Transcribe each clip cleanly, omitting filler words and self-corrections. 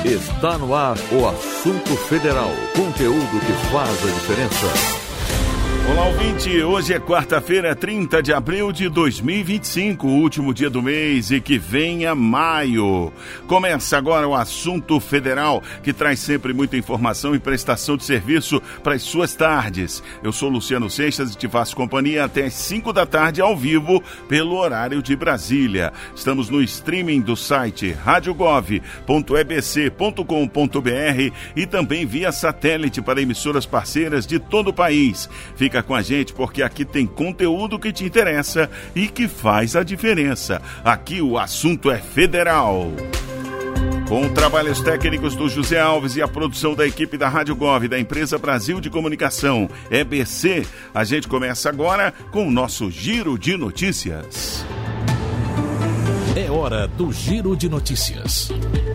Está no ar o Assunto Federal. Conteúdo que faz a diferença. Olá, ouvinte. Hoje é quarta-feira, 30 de abril de 2025, o último dia do mês, e que venha maio. Começa agora o Assunto Federal, que traz sempre muita informação e prestação de serviço para as suas tardes. Eu sou Luciano Seixas e te faço companhia até às 5 da tarde ao vivo pelo horário de Brasília. Estamos no streaming do site radiogov.ebc.com.br e também via satélite para emissoras parceiras de todo o país. Fica com a gente porque aqui tem conteúdo que te interessa e que faz a diferença. Aqui o assunto é federal. Com trabalhos técnicos do José Alves e a produção da equipe da Rádio Gov, da Empresa Brasil de Comunicação, EBC, a gente começa agora com o nosso Giro de Notícias. É hora do Giro de Notícias.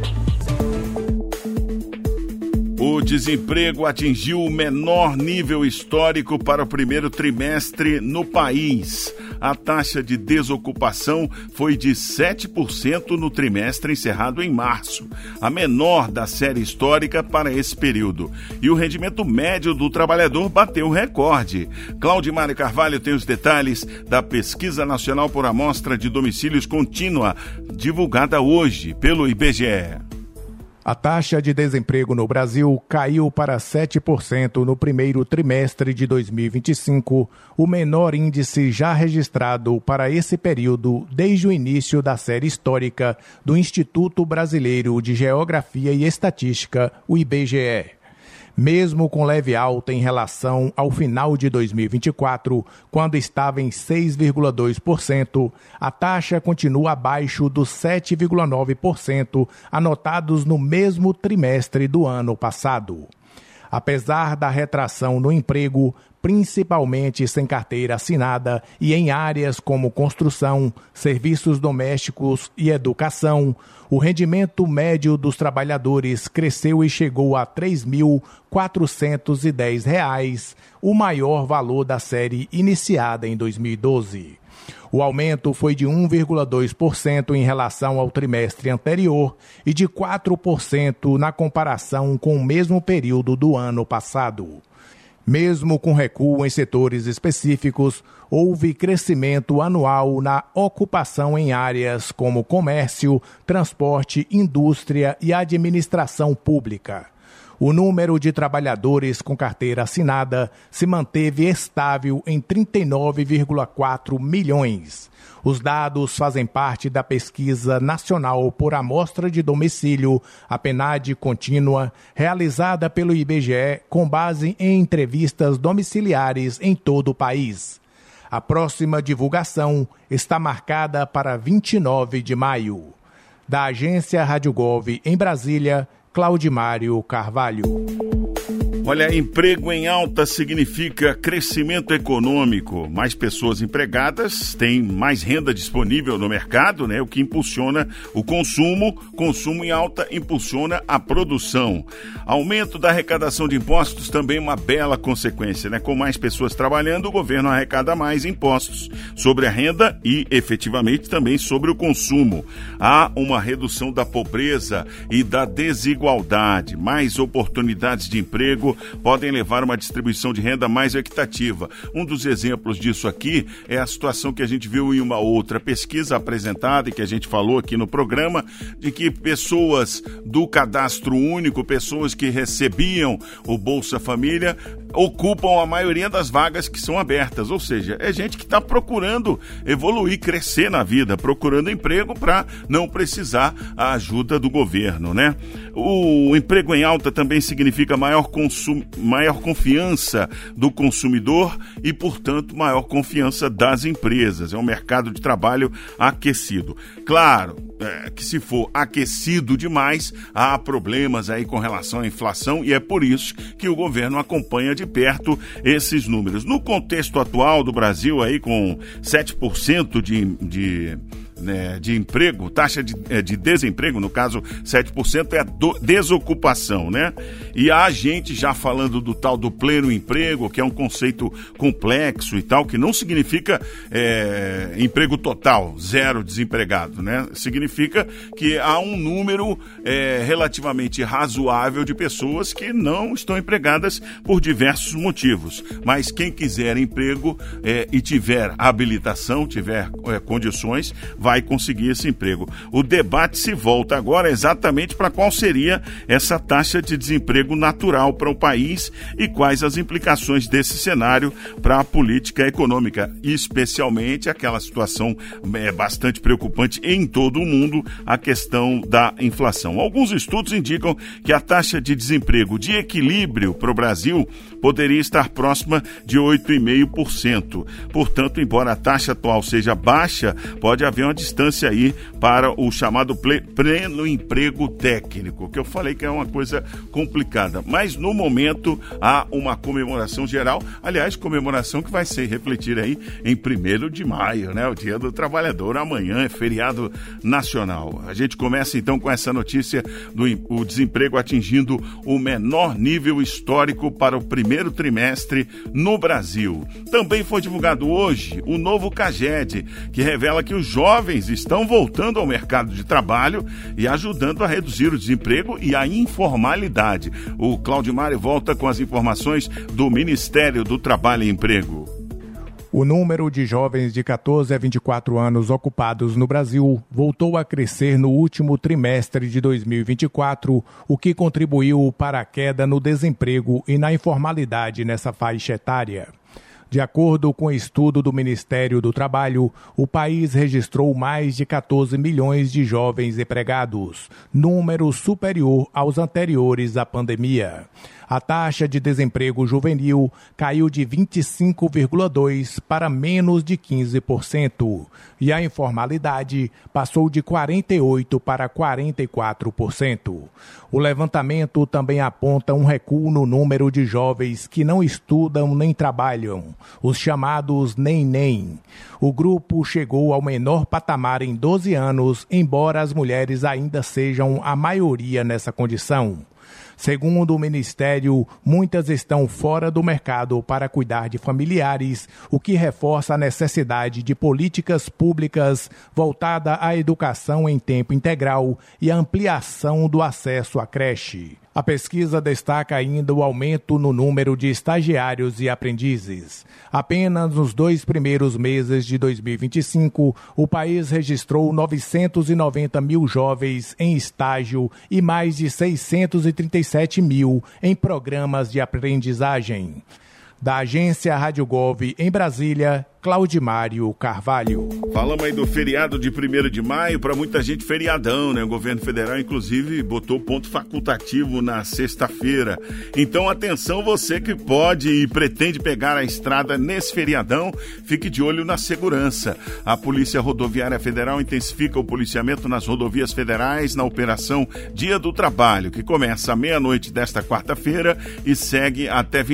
O desemprego atingiu o menor nível histórico para o primeiro trimestre no país. A taxa de desocupação foi de 7% no trimestre encerrado em março, a menor da série histórica para esse período. E o rendimento médio do trabalhador bateu recorde. Claudimário Carvalho tem os detalhes da Pesquisa Nacional por Amostra de Domicílios Contínua, divulgada hoje pelo IBGE. A taxa de desemprego no Brasil caiu para 7% no primeiro trimestre de 2025, o menor índice já registrado para esse período desde o início da série histórica do Instituto Brasileiro de Geografia e Estatística, o IBGE. Mesmo com leve alta em relação ao final de 2024, quando estava em 6,2%, a taxa continua abaixo dos 7,9% anotados no mesmo trimestre do ano passado. Apesar da retração no emprego, principalmente sem carteira assinada e em áreas como construção, serviços domésticos e educação, o rendimento médio dos trabalhadores cresceu e chegou a R$ 3.410, o maior valor da série iniciada em 2012. O aumento foi de 1,2% em relação ao trimestre anterior e de 4% na comparação com o mesmo período do ano passado. Mesmo com recuo em setores específicos, houve crescimento anual na ocupação em áreas como comércio, transporte, indústria e administração pública. O número de trabalhadores com carteira assinada se manteve estável em 39,4 milhões. Os dados fazem parte da Pesquisa Nacional por Amostra de Domicílio, a PNAD contínua, realizada pelo IBGE com base em entrevistas domiciliares em todo o país. A próxima divulgação está marcada para 29 de maio. Da agência Rádio Gov em Brasília, Claudimário Carvalho. Olha, emprego em alta significa crescimento econômico. Mais pessoas empregadas têm mais renda disponível no mercado, né? O que impulsiona o consumo. Consumo em alta impulsiona a produção. Aumento da arrecadação de impostos também é uma bela consequência, né? Com mais pessoas trabalhando, o governo arrecada mais impostos sobre a renda e, efetivamente, também sobre o consumo. Há uma redução da pobreza e da desigualdade. Mais oportunidades de emprego podem levar a uma distribuição de renda mais equitativa. Um dos exemplos disso aqui é a situação que a gente viu em uma outra pesquisa apresentada e que a gente falou aqui no programa, de que pessoas do cadastro único, pessoas que recebiam o Bolsa Família, ocupam a maioria das vagas que são abertas, ou seja, é gente que está procurando evoluir, crescer na vida, procurando emprego para não precisar a ajuda do governo, né? O emprego em alta também significa maior confiança do consumidor e, portanto, maior confiança das empresas. É um mercado de trabalho aquecido. Claro que se for aquecido demais, há problemas aí com relação à inflação e é por isso que o governo acompanha de perto esses números. No contexto atual do Brasil, aí com 7% né, de emprego, taxa de desemprego, no caso 7%, é a desocupação, né? E há gente já falando do tal do pleno emprego, que é um conceito complexo e tal, que não significa emprego total, zero desempregado, né? Significa que há um número relativamente razoável de pessoas que não estão empregadas por diversos motivos. Mas quem quiser emprego e tiver habilitação, tiver condições, vai conseguir esse emprego. O debate se volta agora exatamente para qual seria essa taxa de desemprego natural para o país e quais as implicações desse cenário para a política econômica, especialmente aquela situação bastante preocupante em todo o mundo, a questão da inflação. Alguns estudos indicam que a taxa de desemprego de equilíbrio para o Brasil poderia estar próxima de 8,5%. Portanto, embora a taxa atual seja baixa, pode haver uma distância aí para o chamado pleno emprego técnico, que eu falei que é uma coisa complicada. Mas, no momento, há uma comemoração geral, aliás, comemoração que vai se refletir aí em 1º de maio, né? O Dia do Trabalhador. Amanhã é feriado nacional. A gente começa, então, com essa notícia do desemprego atingindo o menor nível histórico para o primeiro trimestre no Brasil. Também foi divulgado hoje o novo CAGED, que revela que os jovens estão voltando ao mercado de trabalho e ajudando a reduzir o desemprego e a informalidade. O Claudimário volta com as informações do Ministério do Trabalho e Emprego. O número de jovens de 14 a 24 anos ocupados no Brasil voltou a crescer no último trimestre de 2024, o que contribuiu para a queda no desemprego e na informalidade nessa faixa etária. De acordo com o estudo do Ministério do Trabalho, o país registrou mais de 14 milhões de jovens empregados, número superior aos anteriores à pandemia. A taxa de desemprego juvenil caiu de 25,2% para menos de 15%, e a informalidade passou de 48% para 44%. O levantamento também aponta um recuo no número de jovens que não estudam nem trabalham, os chamados nem-nem. O grupo chegou ao menor patamar em 12 anos, embora as mulheres ainda sejam a maioria nessa condição. Segundo o Ministério, muitas estão fora do mercado para cuidar de familiares, o que reforça a necessidade de políticas públicas voltada à educação em tempo integral e a ampliação do acesso à creche. A pesquisa destaca ainda o aumento no número de estagiários e aprendizes. Apenas nos 2 primeiros meses de 2025, o país registrou 990 mil jovens em estágio e mais de 637 mil em programas de aprendizagem. Da agência Rádio Gov em Brasília, Claudimário Carvalho. Falamos aí do feriado de 1º de maio, para muita gente feriadão, né? O governo federal, inclusive, botou ponto facultativo na sexta-feira. Então, atenção, você que pode e pretende pegar a estrada nesse feriadão, fique de olho na segurança. A Polícia Rodoviária Federal intensifica o policiamento nas rodovias federais na Operação Dia do Trabalho, que começa à meia-noite desta quarta-feira e segue até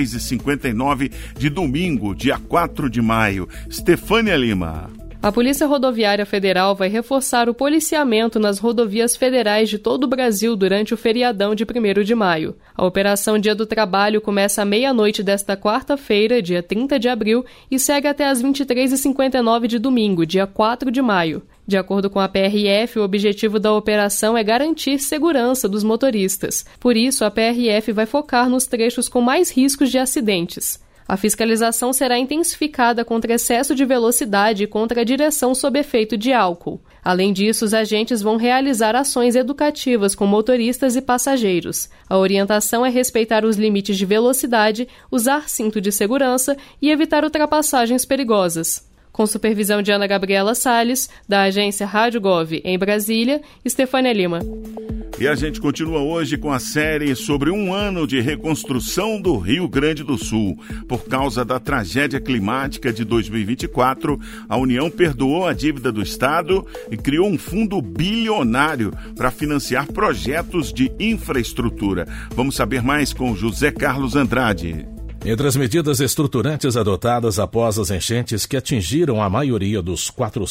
23h59 de domingo, dia 4 de maio. Stefânia Lima. A Polícia Rodoviária Federal vai reforçar o policiamento nas rodovias federais de todo o Brasil durante o feriadão de 1º de maio. A Operação Dia do Trabalho começa à meia-noite desta quarta-feira, dia 30 de abril, e segue até às 23h59 de domingo, dia 4 de maio. De acordo com a PRF, o objetivo da operação é garantir segurança dos motoristas. Por isso, a PRF vai focar nos trechos com mais riscos de acidentes. A fiscalização será intensificada contra excesso de velocidade e contra a direção sob efeito de álcool. Além disso, os agentes vão realizar ações educativas com motoristas e passageiros. A orientação é respeitar os limites de velocidade, usar cinto de segurança e evitar ultrapassagens perigosas. Com supervisão de Ana Gabriela Salles, da agência Rádio Gov em Brasília, Stefânia Lima. E a gente continua hoje com a série sobre 1 ano de reconstrução do Rio Grande do Sul. Por causa da tragédia climática de 2024, a União perdoou a dívida do Estado e criou um fundo bilionário para financiar projetos de infraestrutura. Vamos saber mais com José Carlos Andrade. Entre as medidas estruturantes adotadas após as enchentes que atingiram a maioria dos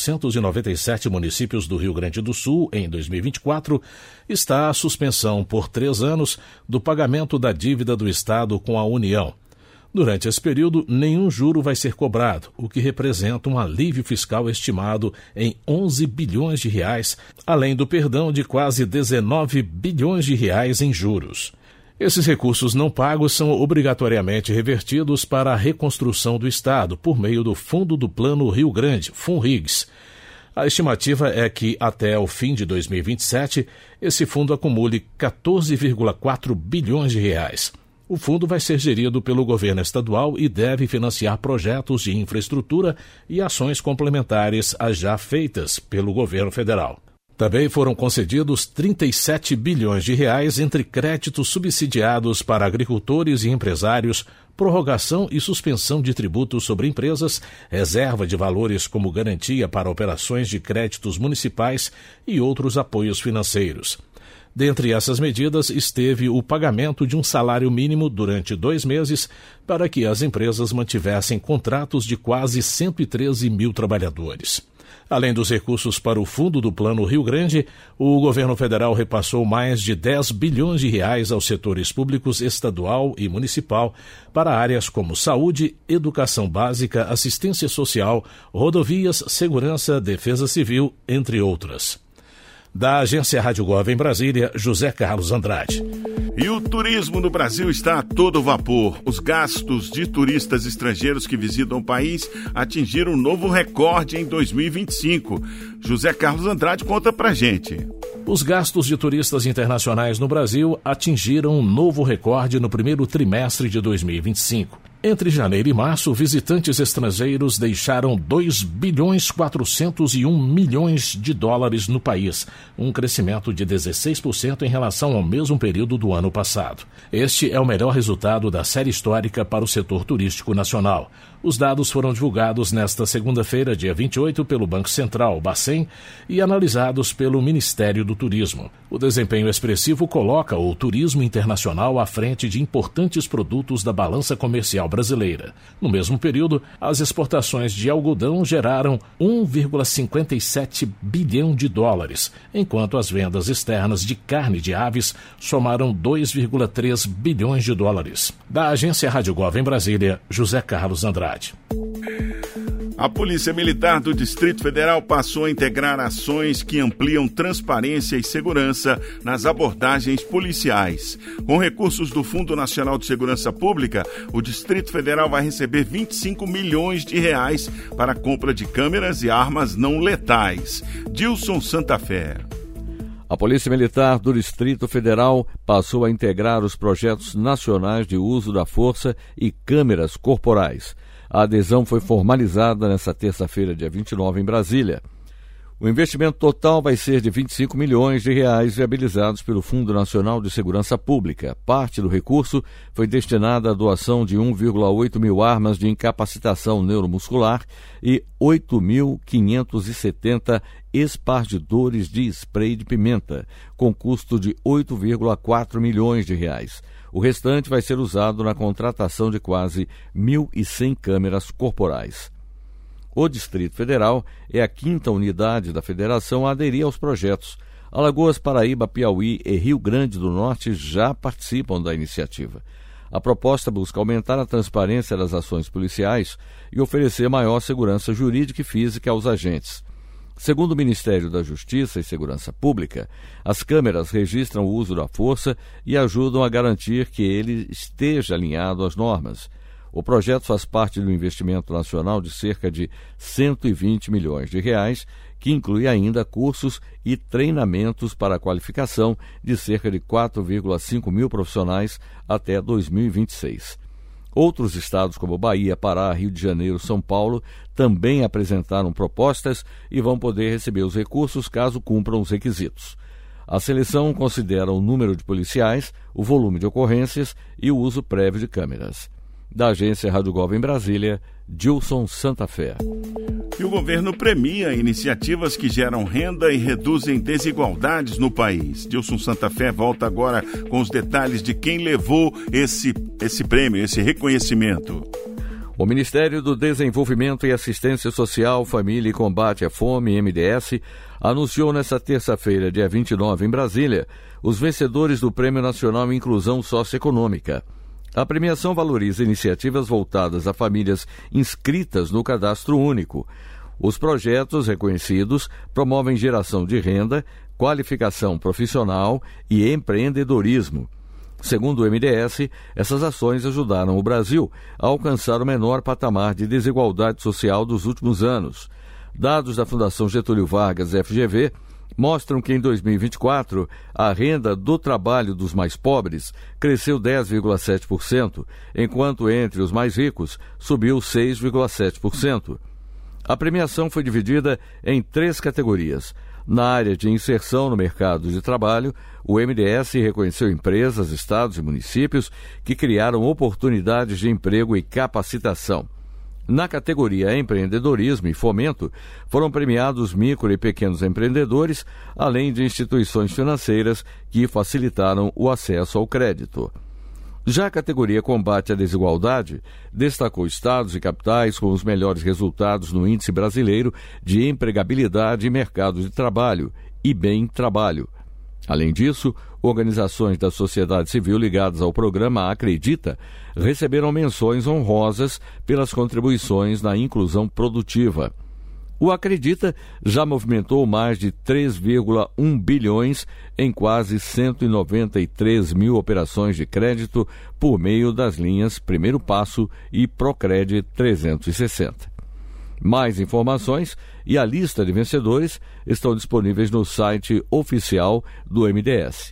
497 municípios do Rio Grande do Sul em 2024, está a suspensão por 3 anos do pagamento da dívida do Estado com a União. Durante esse período, nenhum juro vai ser cobrado, o que representa um alívio fiscal estimado em 11 bilhões de reais, além do perdão de quase 19 bilhões de reais em juros. Esses recursos não pagos são obrigatoriamente revertidos para a reconstrução do Estado por meio do Fundo do Plano Rio Grande, FUNRIGS. A estimativa é que, até o fim de 2027, esse fundo acumule 14,4 bilhões de reais. O fundo vai ser gerido pelo governo estadual e deve financiar projetos de infraestrutura e ações complementares às já feitas pelo governo federal. Também foram concedidos 37 bilhões de reais entre créditos subsidiados para agricultores e empresários, prorrogação e suspensão de tributos sobre empresas, reserva de valores como garantia para operações de créditos municipais e outros apoios financeiros. Dentre essas medidas esteve o pagamento de um salário mínimo durante 2 meses para que as empresas mantivessem contratos de quase 113 mil trabalhadores. Além dos recursos para o Fundo do Plano Rio Grande, o governo federal repassou mais de 10 bilhões de reais aos setores públicos estadual e municipal para áreas como saúde, educação básica, assistência social, rodovias, segurança, defesa civil, entre outras. Da Agência Rádio Gov em Brasília, José Carlos Andrade. E o turismo no Brasil está a todo vapor. Os gastos de turistas estrangeiros que visitam o país atingiram um novo recorde em 2025. José Carlos Andrade conta pra gente. Os gastos de turistas internacionais no Brasil atingiram um novo recorde no primeiro trimestre de 2025. Entre janeiro e março, visitantes estrangeiros deixaram 2 bilhões 401 milhões de dólares no país, um crescimento de 16% em relação ao mesmo período do ano passado. Este é o melhor resultado da série histórica para o setor turístico nacional. Os dados foram divulgados nesta segunda-feira, dia 28, pelo Banco Central, Bacen, e analisados pelo Ministério do Turismo. O desempenho expressivo coloca o turismo internacional à frente de importantes produtos da balança comercial brasileira. No mesmo período, as exportações de algodão geraram 1,57 bilhão de dólares, enquanto as vendas externas de carne de aves somaram 2,3 bilhões de dólares. Da Agência Rádio Gov em Brasília, José Carlos Andrade. A Polícia Militar do Distrito Federal passou a integrar ações que ampliam transparência e segurança nas abordagens policiais. Com recursos do Fundo Nacional de Segurança Pública, o Distrito Federal vai receber 25 milhões de reais para a compra de câmeras e armas não letais. Dilson Santa Fé. A Polícia Militar do Distrito Federal passou a integrar os projetos nacionais de uso da força e câmeras corporais. A adesão foi formalizada nesta terça-feira, dia 29, em Brasília. O investimento total vai ser de 25 milhões de reais viabilizados pelo Fundo Nacional de Segurança Pública. Parte do recurso foi destinada à doação de 1,8 mil armas de incapacitação neuromuscular e 8.570 espargidores de spray de pimenta, com custo de 8,4 milhões de reais. O restante vai ser usado na contratação de quase 1.100 câmeras corporais. O Distrito Federal é a 5ª unidade da federação a aderir aos projetos. Alagoas, Paraíba, Piauí e Rio Grande do Norte já participam da iniciativa. A proposta busca aumentar a transparência das ações policiais e oferecer maior segurança jurídica e física aos agentes. Segundo o Ministério da Justiça e Segurança Pública, as câmeras registram o uso da força e ajudam a garantir que ele esteja alinhado às normas. O projeto faz parte do investimento nacional de cerca de 120 milhões de reais, que inclui ainda cursos e treinamentos para a qualificação de cerca de 4,5 mil profissionais até 2026. Outros estados como Bahia, Pará, Rio de Janeiro, São Paulo também apresentaram propostas e vão poder receber os recursos caso cumpram os requisitos. A seleção considera o número de policiais, o volume de ocorrências e o uso prévio de câmeras. Da Agência Rádio Gov em Brasília, Dilson Santa Fé. E o governo premia iniciativas que geram renda e reduzem desigualdades no país. Dilson Santa Fé volta agora com os detalhes de quem levou esse prêmio, esse reconhecimento. O Ministério do Desenvolvimento e Assistência Social, Família e Combate à Fome, MDS, anunciou nesta terça-feira, dia 29, em Brasília, os vencedores do Prêmio Nacional Inclusão Socioeconômica. A premiação valoriza iniciativas voltadas a famílias inscritas no Cadastro Único. Os projetos reconhecidos promovem geração de renda, qualificação profissional e empreendedorismo. Segundo o MDS, essas ações ajudaram o Brasil a alcançar o menor patamar de desigualdade social dos últimos anos. Dados da Fundação Getúlio Vargas, FGV, mostram que em 2024 a renda do trabalho dos mais pobres cresceu 10,7%, enquanto entre os mais ricos subiu 6,7%. A premiação foi dividida em 3 categorias. Na área de inserção no mercado de trabalho, o MDS reconheceu empresas, estados e municípios que criaram oportunidades de emprego e capacitação. Na categoria Empreendedorismo e Fomento, foram premiados micro e pequenos empreendedores, além de instituições financeiras que facilitaram o acesso ao crédito. Já a categoria Combate à Desigualdade destacou estados e capitais com os melhores resultados no Índice Brasileiro de Empregabilidade e Mercado de Trabalho, IBEM Trabalho. Além disso, organizações da sociedade civil ligadas ao programa Acredita receberam menções honrosas pelas contribuições na inclusão produtiva. O Acredita já movimentou mais de 3,1 bilhões em quase 193 mil operações de crédito por meio das linhas Primeiro Passo e Procred 360. Mais informações e a lista de vencedores estão disponíveis no site oficial do MDS,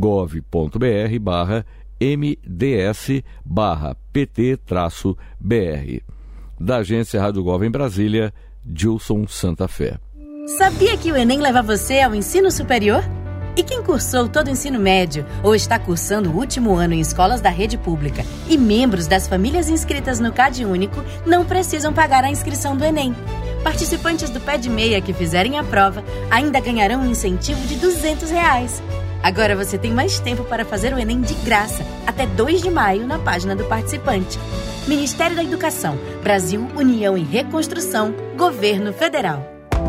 gov.br/mds/pt-br. Da agência Rádio Gov em Brasília, Dilson Santa Fé. Sabia que o Enem leva você ao ensino superior? E quem cursou todo o ensino médio ou está cursando o último ano em escolas da rede pública e membros das famílias inscritas no CadÚnico não precisam pagar a inscrição do Enem. Participantes do Pé de Meia que fizerem a prova ainda ganharão um incentivo de R$200. Agora você tem mais tempo para fazer o Enem de graça, até 2 de maio na página do participante. Ministério da Educação, Brasil, União e Reconstrução, Governo Federal.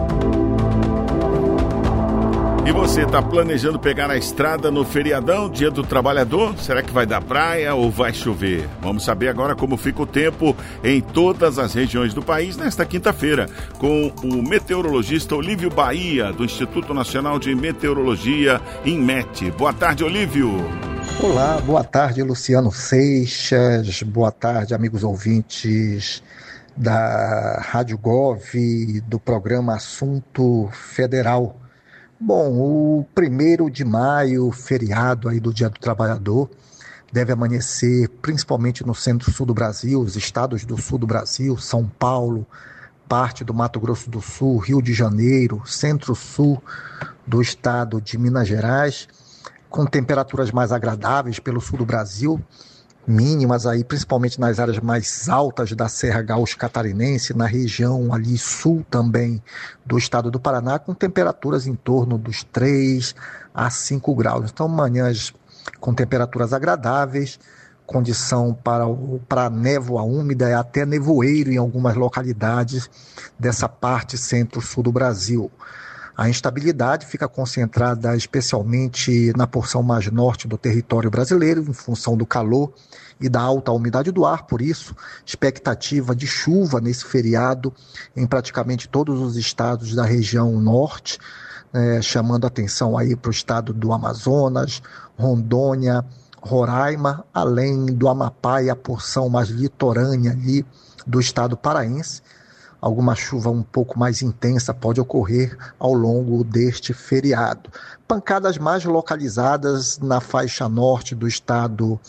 E você está planejando pegar a estrada no feriadão, Dia do Trabalhador? Será que vai dar praia ou vai chover? Vamos saber agora como fica o tempo em todas as regiões do país nesta quinta-feira, com o meteorologista Olívio Bahia, do Instituto Nacional de Meteorologia, INMET. Boa tarde, Olívio. Olá, boa tarde, Luciano Seixas, boa tarde, amigos ouvintes da Rádio Gov, do programa Assunto Federal. Bom, o 1º de maio, feriado aí do Dia do Trabalhador, deve amanhecer principalmente no centro-sul do Brasil, os estados do sul do Brasil, São Paulo, parte do Mato Grosso do Sul, Rio de Janeiro, centro-sul do estado de Minas Gerais, com temperaturas mais agradáveis pelo sul do Brasil, mínimas aí principalmente nas áreas mais altas da Serra Gaúcha Catarinense, na região ali sul também do estado do Paraná, com temperaturas em torno dos 3 a 5 graus. Então, manhãs com temperaturas agradáveis, condição para névoa úmida e até nevoeiro em algumas localidades dessa parte centro-sul do Brasil. A instabilidade fica concentrada especialmente na porção mais norte do território brasileiro, em função do calor e da alta umidade do ar. Por isso, expectativa de chuva nesse feriado em praticamente todos os estados da região norte, chamando atenção aí para o estado do Amazonas, Rondônia, Roraima, além do Amapá e a porção mais litorânea ali do estado paraense. Alguma chuva um pouco mais intensa pode ocorrer ao longo deste feriado. Pancadas mais localizadas na faixa norte do estado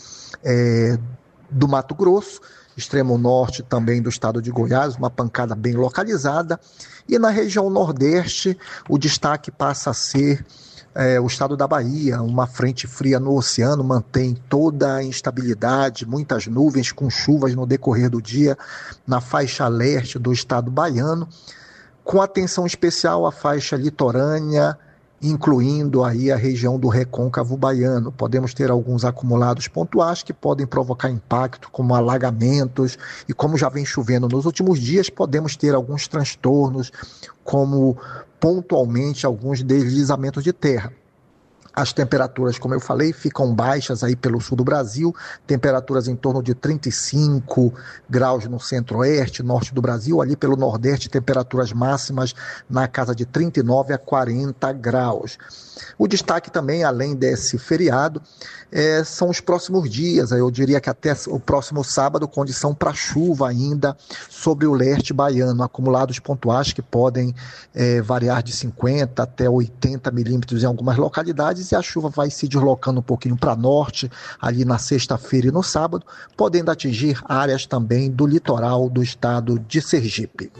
do Mato Grosso, extremo norte também do estado de Goiás, uma pancada bem localizada. E na região nordeste, o destaque passa a ser o estado da Bahia. Uma frente fria no oceano mantém toda a instabilidade, muitas nuvens com chuvas no decorrer do dia na faixa leste do estado baiano. com atenção especial à faixa litorânea, incluindo aí a região do Recôncavo Baiano. Podemos ter alguns acumulados pontuais que podem provocar impacto, como alagamentos, e como já vem chovendo nos últimos dias, podemos ter alguns transtornos, como pontualmente alguns deslizamentos de terra. As temperaturas, como eu falei, ficam baixas aí pelo sul do Brasil, temperaturas em torno de 35 graus no centro-oeste, norte do Brasil, ali pelo nordeste, temperaturas máximas na casa de 39 a 40 graus. O destaque também, além desse feriado, são os próximos dias, eu diria que até o próximo sábado, condição para chuva ainda sobre o leste baiano, acumulados pontuais que podem variar de 50 até 80 milímetros em algumas localidades, e a chuva vai se deslocando um pouquinho para norte, ali na sexta-feira e no sábado, podendo atingir áreas também do litoral do estado de Sergipe.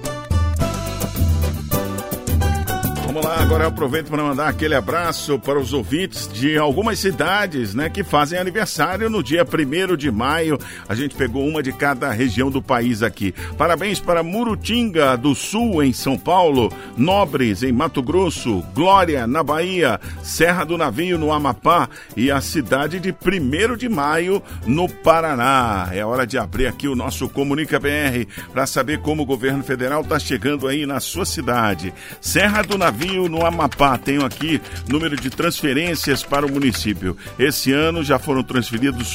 Vamos lá, agora eu aproveito para mandar aquele abraço para os ouvintes de algumas cidades, né, que fazem aniversário no dia 1º de maio. A gente pegou uma de cada região do país aqui. Parabéns para Murutinga do Sul, em São Paulo, Nobres, em Mato Grosso, Glória, na Bahia, Serra do Navio, no Amapá, e a cidade de 1º de maio, no Paraná. É hora de abrir aqui o nosso Comunica BR para saber como o governo federal está chegando aí na sua cidade. Serra do Navio, no Amapá, tenho aqui número de transferências para o município. Esse ano já foram transferidos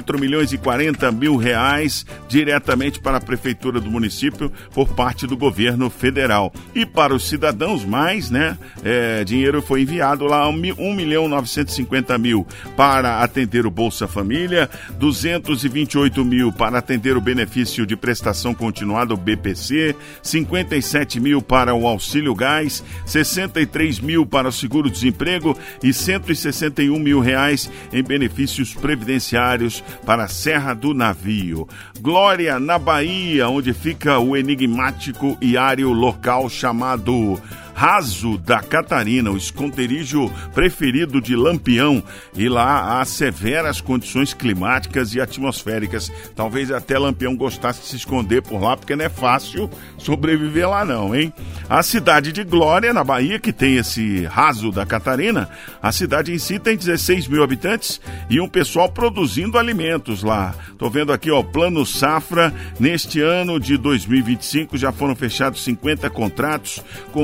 R$4.040.000 diretamente para a prefeitura do município por parte do governo federal. E para os cidadãos mais, né, dinheiro foi enviado lá, R$1.950.000 para atender o Bolsa Família, R$228.000 para atender o benefício de prestação continuada, o BPC, R$57.000 para o Auxílio Gás, R$63.000 para o seguro-desemprego e R$161.000 em benefícios previdenciários para a Serra do Navio. Glória, na Bahia, onde fica o enigmático e área local chamado Raso da Catarina, o esconderijo preferido de Lampião, e lá há severas condições climáticas e atmosféricas. Talvez até Lampião gostasse de se esconder por lá, porque não é fácil sobreviver lá não, hein? A cidade de Glória, na Bahia, que tem esse Raso da Catarina, a cidade em si tem 16.000 habitantes e um pessoal produzindo alimentos lá. Tô vendo aqui, ó, Plano Safra, neste ano de 2025 já foram fechados 50 contratos com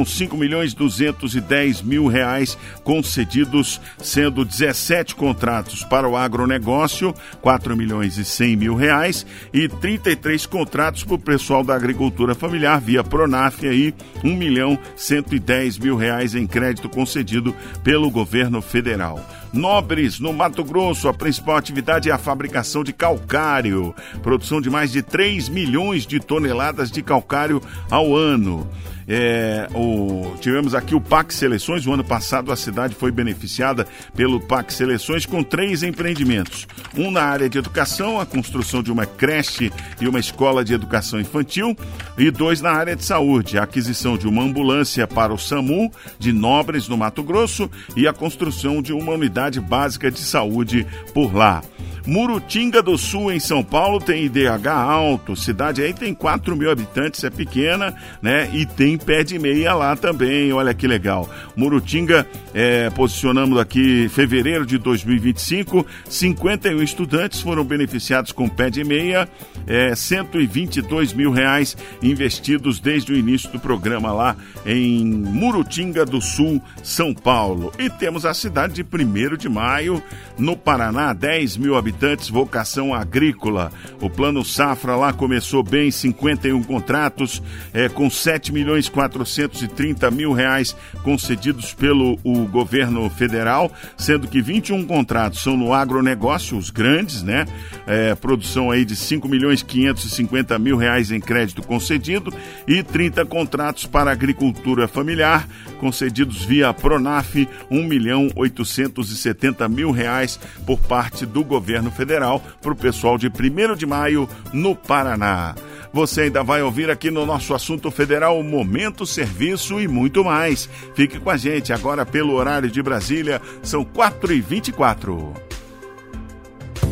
R$5.210.000 concedidos, sendo 17 contratos para o agronegócio, R$4.100.000, e 33 contratos para o pessoal da agricultura familiar via Pronaf, aí R$1.110.000 em crédito concedido pelo governo federal. Nobres, no Mato Grosso, a principal atividade é a fabricação de calcário, produção de mais de 3 milhões de toneladas de calcário ao ano. Tivemos aqui o PAC Seleções. O ano passado a cidade foi beneficiada pelo PAC Seleções com 3 empreendimentos. Um na área de educação, a construção de uma creche e uma escola de educação infantil, e 2 na área de saúde, a aquisição de uma ambulância para o SAMU de Nobres, no Mato Grosso, e a construção de uma unidade básica de saúde por lá. Murutinga do Sul, em São Paulo, tem IDH alto, cidade aí tem 4.000 habitantes, é pequena, né? E tem pé de meia lá também, olha que legal. Murutinga, posicionamos aqui fevereiro de 2025, 51 estudantes foram beneficiados com pé de meia, R$122.000 investidos desde o início do programa lá em Murutinga do Sul, São Paulo. E temos a cidade de 1º de maio, no Paraná, 10.000 habitantes, vocação agrícola. O Plano Safra lá começou bem, 51 contratos, com R$7.430.000 concedidos pelo governo federal, sendo que 21 contratos são no agronegócio, os grandes, né? Produção aí de R$5.550.000 em crédito concedido, e 30 contratos para agricultura familiar, concedidos via Pronaf, R$1.870.000 por parte do governo federal para o pessoal de 1º de maio no Paraná. Você ainda vai ouvir aqui no nosso Assunto Federal Momento, Serviço e muito mais. Fique com a gente agora pelo horário de Brasília, são 4h24.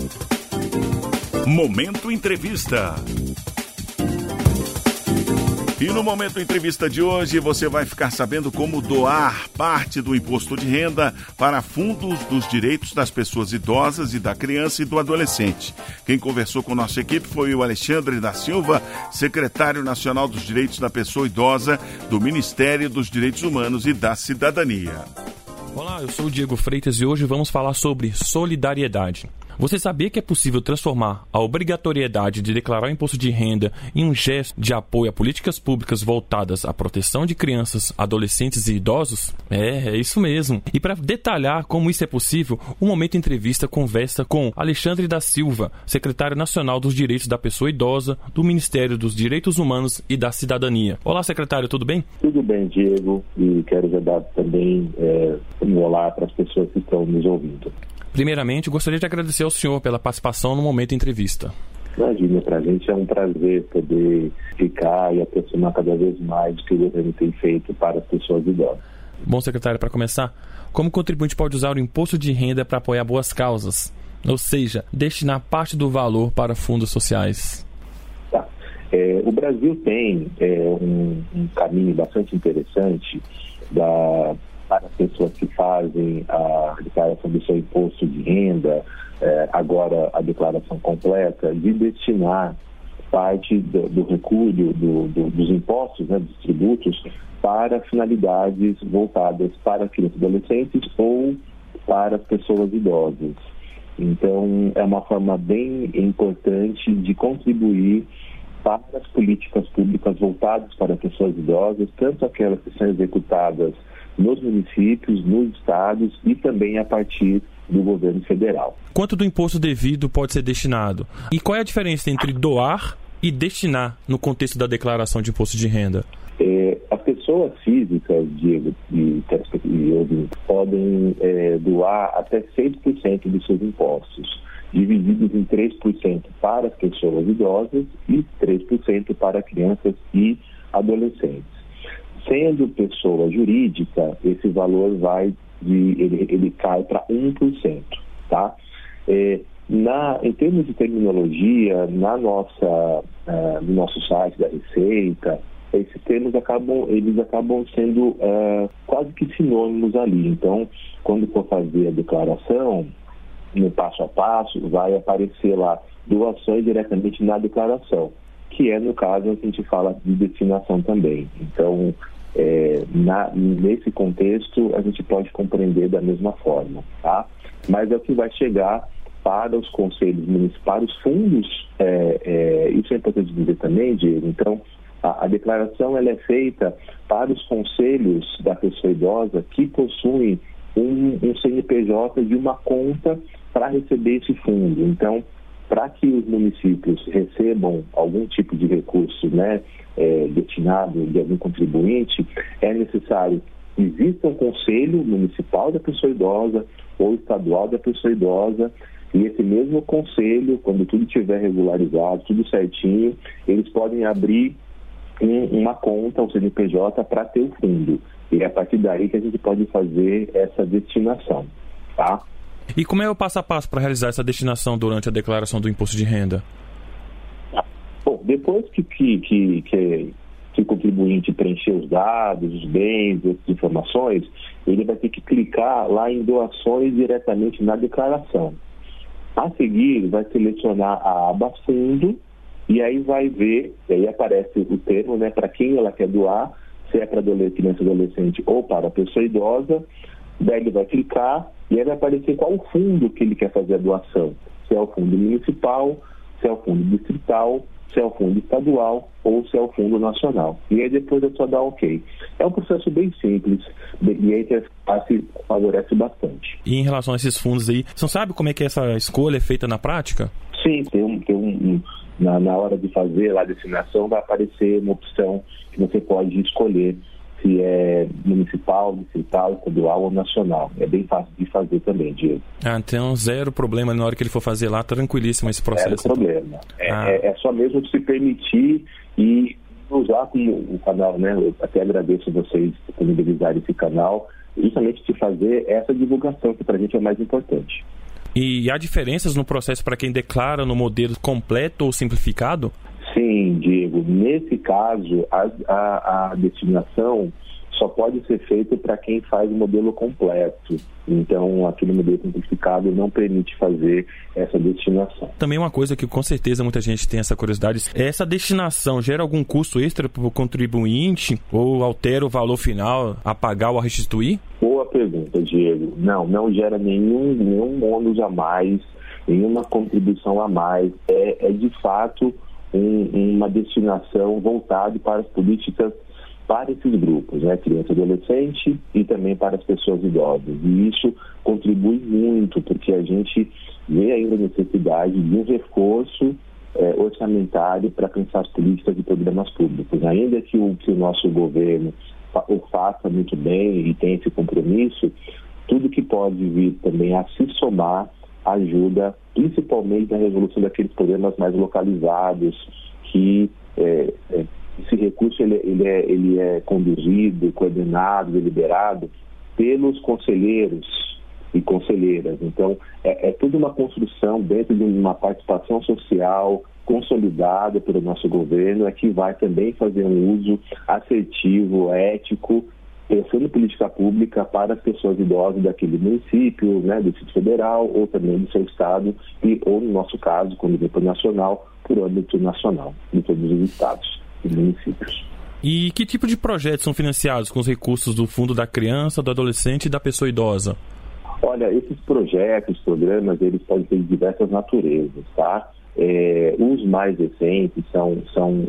Momento Entrevista. E no Momento Entrevista de hoje, você vai ficar sabendo como doar parte do imposto de renda para fundos dos direitos das pessoas idosas e da criança e do adolescente. Quem conversou com nossa equipe foi o Alexandre da Silva, secretário nacional dos direitos da pessoa idosa do Ministério dos Direitos Humanos e da Cidadania. Olá, eu sou o Diego Freitas e hoje vamos falar sobre solidariedade. Você sabia que é possível transformar a obrigatoriedade de declarar o imposto de renda em um gesto de apoio a políticas públicas voltadas à proteção de crianças, adolescentes e idosos? É isso mesmo. E para detalhar como isso é possível, o Momento Entrevista conversa com Alexandre da Silva, secretário nacional dos direitos da pessoa idosa do Ministério dos Direitos Humanos e da Cidadania. Olá, secretário, tudo bem? Tudo bem, Diego, e quero já dar também um olá para as pessoas que estão nos ouvindo. Primeiramente, gostaria de agradecer ao senhor pela participação no Momento Entrevista. Imagina, para a gente é um prazer poder ficar e aproximar cada vez mais do que o governo tem feito para as pessoas idosas. Bom, secretário, para começar, como o contribuinte pode usar o imposto de renda para apoiar boas causas? Ou seja, destinar parte do valor para fundos sociais? Tá. O Brasil tem um caminho bastante interessante para as pessoas que fazem a declaração do seu imposto de renda, agora a declaração completa, de destinar parte do recolho dos impostos, né, dos tributos, para finalidades voltadas para crianças e adolescentes ou para as pessoas idosas. Então, é uma forma bem importante de contribuir para as políticas públicas voltadas para pessoas idosas, tanto aquelas que são executadas nos municípios, nos estados e também a partir do governo federal. Quanto do imposto devido pode ser destinado? E qual é a diferença entre doar e destinar no contexto da declaração de imposto de renda? As pessoas físicas, Diego, podem doar até 6% dos seus impostos, divididos em 3% para as pessoas idosas e 3% para crianças e adolescentes. Sendo pessoa jurídica, esse valor ele cai para 1%, tá? Em termos de terminologia, no nosso site da Receita, esses termos acabam sendo quase que sinônimos ali. Então, quando for fazer a declaração, no passo a passo, vai aparecer lá doações diretamente na declaração, que no caso, a gente fala de destinação também. Então, nesse contexto, a gente pode compreender da mesma forma, tá? Mas é o que vai chegar para os conselhos municipais, os fundos, isso é importante dizer também, Diego. Então, a declaração ela é feita para os conselhos da pessoa idosa que possuem um CNPJ de uma conta para receber esse fundo. Então, para que os municípios recebam algum tipo de recurso, né, destinado de algum contribuinte, é necessário que exista um conselho municipal da pessoa idosa ou estadual da pessoa idosa, e esse mesmo conselho, quando tudo estiver regularizado, tudo certinho, eles podem abrir uma conta, um CNPJ, para ter o fundo. E é a partir daí que a gente pode fazer essa destinação, tá? E como é o passo a passo para realizar essa destinação durante a declaração do imposto de renda? Bom, depois que o contribuinte preencher os dados, os bens, outras informações, ele vai ter que clicar lá em doações diretamente na declaração. A seguir, vai selecionar a aba fundo e aí vai ver, e aí aparece o termo, né, para quem ela quer doar, se é para criança e adolescente ou para a pessoa idosa. Daí ele vai clicar e aí vai aparecer qual o fundo que ele quer fazer a doação. Se é o fundo municipal, se é o fundo distrital, se é o fundo estadual ou se é o fundo nacional. E aí depois é só dar OK. É um processo bem simples e a interface favorece bastante. E em relação a esses fundos aí, você não sabe como é que essa escolha é feita na prática? Sim, na hora de fazer a destinação vai aparecer uma opção que você pode escolher se é municipal, distrital, estadual ou nacional. É bem fácil de fazer também, Diego. Então zero problema na hora que ele for fazer lá, tranquilíssimo esse processo. Zero problema. É só mesmo se permitir e usar como o canal, né? Eu até agradeço vocês disponibilizarem esse canal, justamente de fazer essa divulgação, que para a gente é mais importante. E há diferenças no processo para quem declara no modelo completo ou simplificado? Sim, Diego. Nesse caso, a destinação só pode ser feita para quem faz o modelo completo. Então, aquele modelo simplificado não permite fazer essa destinação. Também uma coisa que com certeza muita gente tem essa curiosidade, essa destinação gera algum custo extra para o contribuinte ou altera o valor final a pagar ou a restituir? Boa pergunta, Diego. Não gera nenhum ônus a mais, nenhuma contribuição a mais. É de fato uma destinação voltada para as políticas para esses grupos, né, criança e adolescente e também para as pessoas idosas. E isso contribui muito, porque a gente vê ainda a necessidade de um reforço orçamentário para pensar as políticas e programas públicos. Ainda que o nosso governo o faça muito bem e tenha esse compromisso, tudo que pode vir também a se somar ajuda, principalmente na resolução daqueles problemas mais localizados, que esse recurso ele é conduzido, coordenado, deliberado pelos conselheiros e conselheiras. Então, é toda uma construção dentro de uma participação social consolidada pelo nosso governo, que vai também fazer um uso assertivo, ético, pensando em política pública para as pessoas idosas daquele município, né, do Distrito Federal, ou também do seu estado, ou no nosso caso, quando vem para o nacional, por âmbito nacional, de todos os estados e municípios. E que tipo de projetos são financiados com os recursos do Fundo da Criança, do Adolescente e da Pessoa Idosa? Olha, esses projetos, programas, eles podem ser de diversas naturezas, tá? Os mais recentes são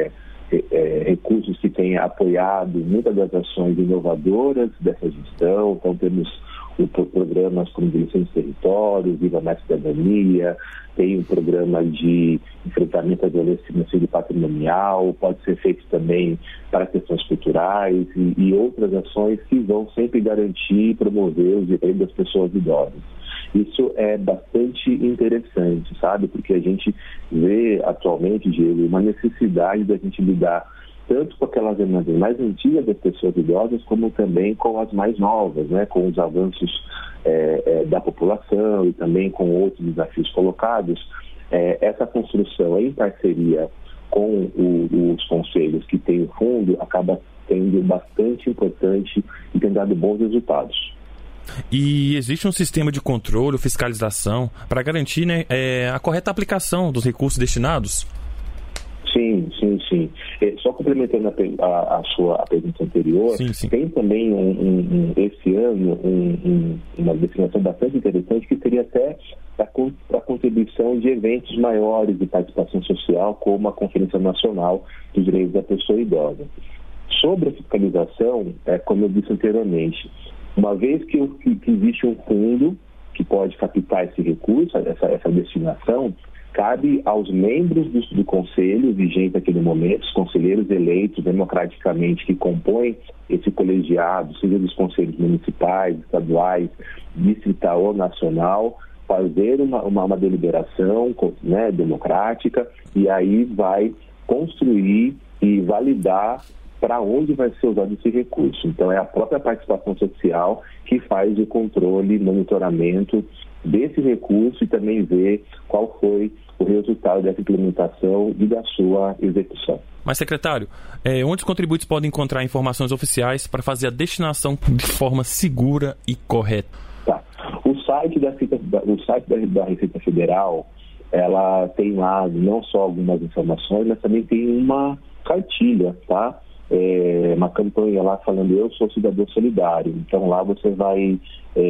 recursos que têm apoiado muitas das ações inovadoras dessa gestão. Então, temos programas como Direção dos Territórios, Viva Mais Cidadania, tem um programa de enfrentamento à violência financeira e patrimonial, pode ser feito também para questões culturais e outras ações que vão sempre garantir e promover os direitos das pessoas idosas. Isso é bastante interessante, sabe? Porque a gente vê atualmente, Diego, uma necessidade da gente lidar tanto com aquelas demandas mais antigas das pessoas idosas, como também com as mais novas, né? Com os avanços da população e também com outros desafios colocados. Essa construção em parceria com os conselhos que tem o fundo acaba sendo bastante importante e tem dado bons resultados. E existe um sistema de controle ou fiscalização para garantir, né, a correta aplicação dos recursos destinados? Sim. Só complementando a sua pergunta anterior, sim. Tem também esse ano uma definição bastante interessante que seria até para a contribuição de eventos maiores de participação social, como a Conferência Nacional dos Direitos da Pessoa Idosa. Sobre a fiscalização, como eu disse anteriormente, uma vez que existe um fundo que pode captar esse recurso, essa destinação, cabe aos membros do conselho vigente naquele momento, os conselheiros eleitos democraticamente que compõem esse colegiado, seja dos conselhos municipais, estaduais, distrital ou nacional, fazer uma deliberação, né, democrática, e aí vai construir e validar para onde vai ser usado esse recurso. Então, é a própria participação social que faz o controle, monitoramento desse recurso e também ver qual foi o resultado dessa implementação e da sua execução. Mas, secretário, onde os contribuintes podem encontrar informações oficiais para fazer a destinação de forma segura e correta? Tá. O site da Receita Federal, ela tem lá não só algumas informações, mas também tem uma cartilha, tá? Uma campanha lá falando eu sou cidadão solidário. Então lá você vai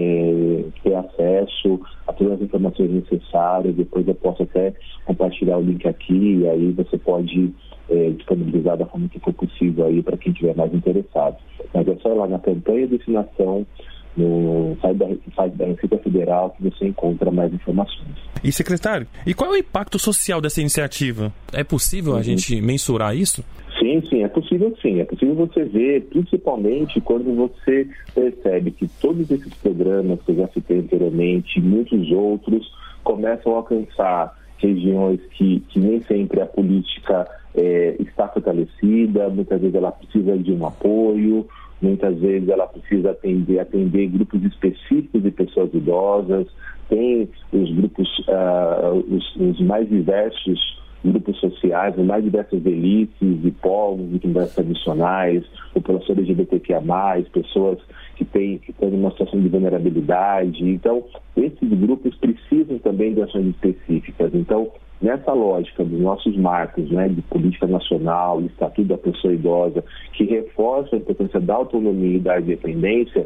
ter acesso a todas as informações necessárias. Depois eu posso até compartilhar o link aqui e aí você pode disponibilizar da forma que for possível aí para quem estiver mais interessado. Mas é só lá na campanha de destinação no site da Receita Federal que você encontra mais informações. E, secretário, e qual é o impacto social dessa iniciativa? É possível a gente mensurar isso? Sim, é possível sim. É possível você ver, principalmente quando você percebe que todos esses programas que eu já citei anteriormente e muitos outros começam a alcançar regiões que nem sempre a política está fortalecida, muitas vezes ela precisa de um apoio, muitas vezes ela precisa atender grupos específicos de pessoas idosas, tem os grupos os mais diversos grupos sociais, as mais diversas elites e povos e comunidades tradicionais, população LGBTQIA+, pessoas que estão numa situação de vulnerabilidade. Então, esses grupos precisam também de ações específicas. Então, nessa lógica dos nossos marcos, né, de política nacional, do Estatuto da Pessoa Idosa, que reforça a importância da autonomia e da independência,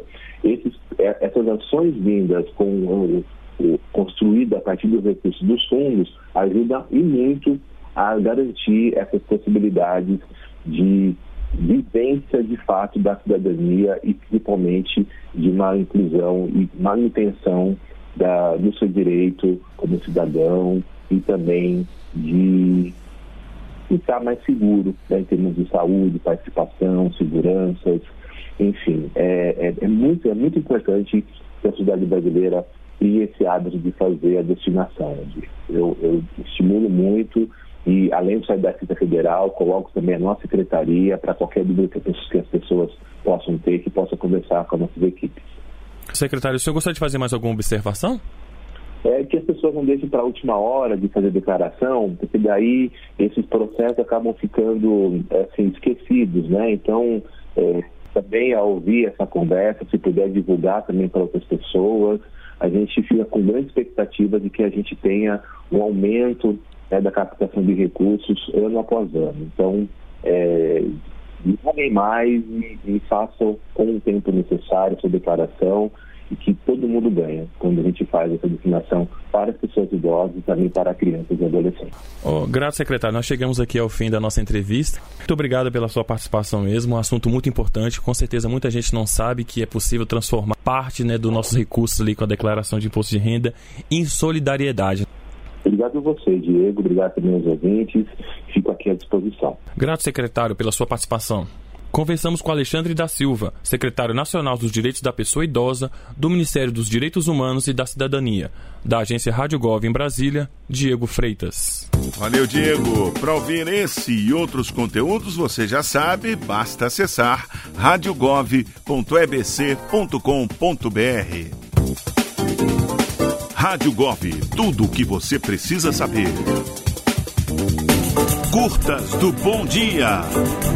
essas ações vindas construídas a partir dos recursos dos fundos ajudam e muito a garantir essas possibilidades de vivência de fato da cidadania e principalmente de uma inclusão e manutenção do seu direito como cidadão e também de estar mais seguro, né, em termos de saúde, participação, seguranças, enfim, é muito importante que a sociedade brasileira crie esse hábito de fazer a destinação. Eu estimulo muito e, além de sair da Receita Federal, coloco também a nossa secretaria para qualquer dúvida que as pessoas possam ter, que possa conversar com as nossas equipes. Secretário, o senhor gostaria de fazer mais alguma observação? Que as pessoas não deixem para a última hora de fazer declaração, porque daí esses processos acabam ficando esquecidos, né? Então, também ao ouvir essa conversa, se puder divulgar também para outras pessoas, a gente fica com grande expectativa de que a gente tenha um aumento da captação de recursos ano após ano. Então, divulguem mais e façam com o tempo necessário essa declaração, e que todo mundo ganha quando a gente faz essa destinação para as pessoas idosas e também para crianças e adolescentes. Graças, secretário. Nós chegamos aqui ao fim da nossa entrevista. Muito obrigado pela sua participação mesmo. Um assunto muito importante. Com certeza muita gente não sabe que é possível transformar parte, né, dos nossos recursos ali com a declaração de imposto de renda em solidariedade. Obrigado a você, Diego. Obrigado também aos ouvintes. Fico aqui à disposição. Grato, secretário, pela sua participação. Conversamos com Alexandre da Silva, secretário nacional dos Direitos da Pessoa Idosa, do Ministério dos Direitos Humanos e da Cidadania, da agência Rádio Gov em Brasília, Diego Freitas. Valeu, Diego. Para ouvir esse e outros conteúdos, você já sabe, basta acessar radiogov.ebc.com.br. Rádio Gov, tudo o que você precisa saber. Curtas do Bom Dia.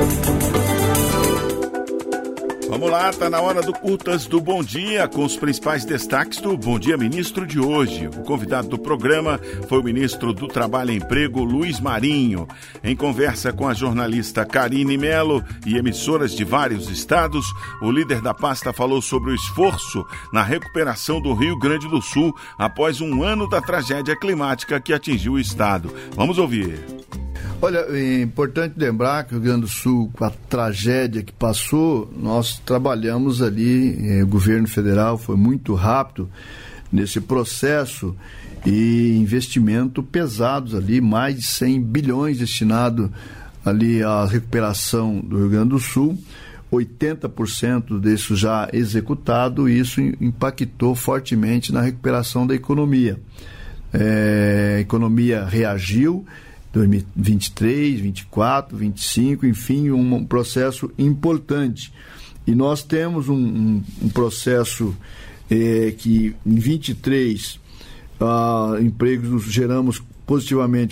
Vamos lá, tá na hora do Curtas do Bom Dia, com os principais destaques do Bom Dia Ministro de hoje. O convidado do programa foi o ministro do Trabalho e Emprego, Luiz Marinho. Em conversa com a jornalista Karine Melo e emissoras de vários estados, o líder da pasta falou sobre o esforço na recuperação do Rio Grande do Sul após um ano da tragédia climática que atingiu o estado. Vamos ouvir. Olha, é importante lembrar que o Rio Grande do Sul, com a tragédia que passou, nós trabalhamos ali, o governo federal foi muito rápido nesse processo e investimento pesados ali, mais de 100 bilhões destinado ali à recuperação do Rio Grande do Sul, 80% disso já executado, e isso impactou fortemente na recuperação da economia. A economia reagiu, 2023, 24, 25, enfim, um processo importante. E nós temos um processo que em 23 empregos, geramos positivamente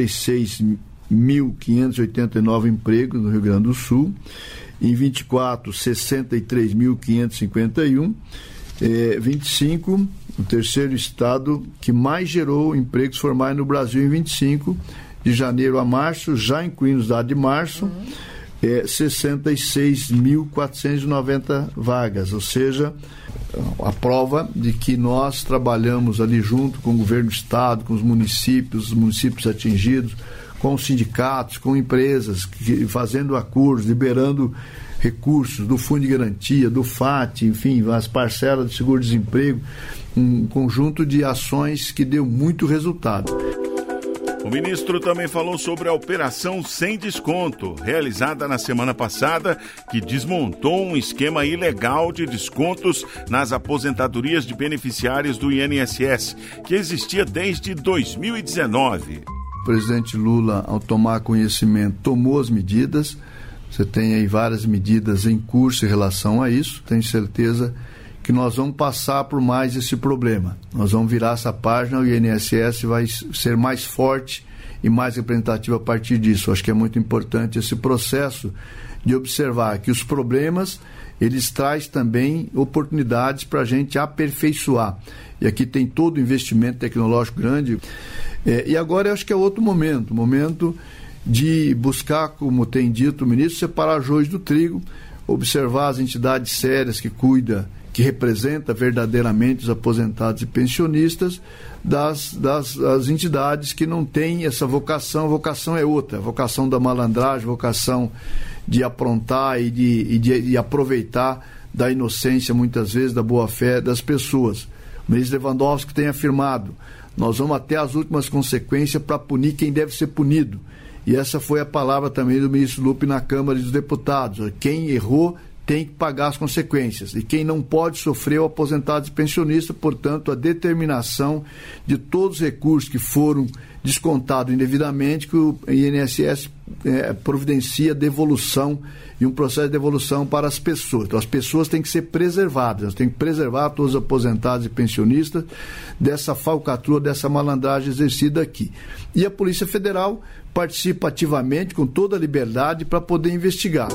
46.589 empregos no Rio Grande do Sul, em 24, 63.551, 25, o terceiro estado que mais gerou empregos formais no Brasil em 25, de janeiro a março, já incluindo os dados de março, 66.490 vagas, ou seja, a prova de que nós trabalhamos ali junto com o governo do estado, com os municípios atingidos, com os sindicatos, com empresas, fazendo acordos, liberando recursos do Fundo de Garantia, do FAT, enfim, as parcelas de seguro-desemprego, um conjunto de ações que deu muito resultado. O ministro também falou sobre a Operação Sem Desconto, realizada na semana passada, que desmontou um esquema ilegal de descontos nas aposentadorias de beneficiários do INSS, que existia desde 2019. O presidente Lula, ao tomar conhecimento, tomou as medidas. Você tem aí várias medidas em curso em relação a isso. Tenho certeza que nós vamos passar por mais esse problema. Nós vamos virar essa página, o INSS vai ser mais forte e mais representativa a partir disso. Acho que é muito importante esse processo de observar que os problemas, eles trazem também oportunidades para a gente aperfeiçoar. E aqui tem todo o investimento tecnológico grande. E agora eu acho que é outro momento de buscar, como tem dito o ministro, separar joio do trigo, observar as entidades sérias que representa verdadeiramente os aposentados e pensionistas das entidades que não têm essa vocação. A vocação é outra, a vocação da malandragem, a vocação de aprontar e de aproveitar da inocência, muitas vezes, da boa-fé das pessoas. O ministro Lewandowski tem afirmado: nós vamos até as últimas consequências para punir quem deve ser punido. E essa foi a palavra também do ministro Lupe na Câmara dos Deputados. Quem errou tem que pagar as consequências. E quem não pode sofrer é o aposentado e pensionista. Portanto, a determinação de todos os recursos que foram descontados indevidamente, que o INSS providencia devolução e um processo de devolução para as pessoas. Então, as pessoas têm que ser preservadas. Nós temos que preservar todos os aposentados e pensionistas dessa falcatrua, dessa malandragem exercida aqui. E a Polícia Federal participa ativamente, com toda a liberdade, para poder investigar.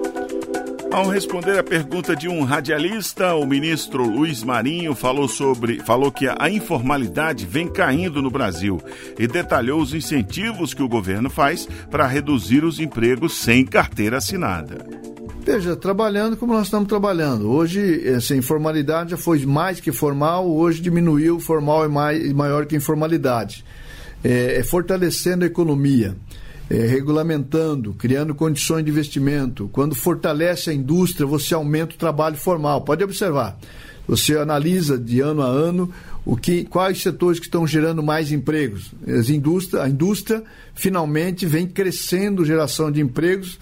Ao responder a pergunta de um radialista, o ministro Luiz Marinho falou que a informalidade vem caindo no Brasil e detalhou os incentivos que o governo faz para reduzir os empregos sem carteira assinada. Veja, trabalhando como nós estamos trabalhando. Hoje, essa informalidade já foi mais que formal, hoje diminuiu, formal é maior que informalidade. Fortalecendo a economia, regulamentando, criando condições de investimento. Quando fortalece a indústria, você aumenta o trabalho formal. Pode observar, você analisa de ano a ano quais setores que estão gerando mais empregos. A indústria finalmente vem crescendo geração de empregos,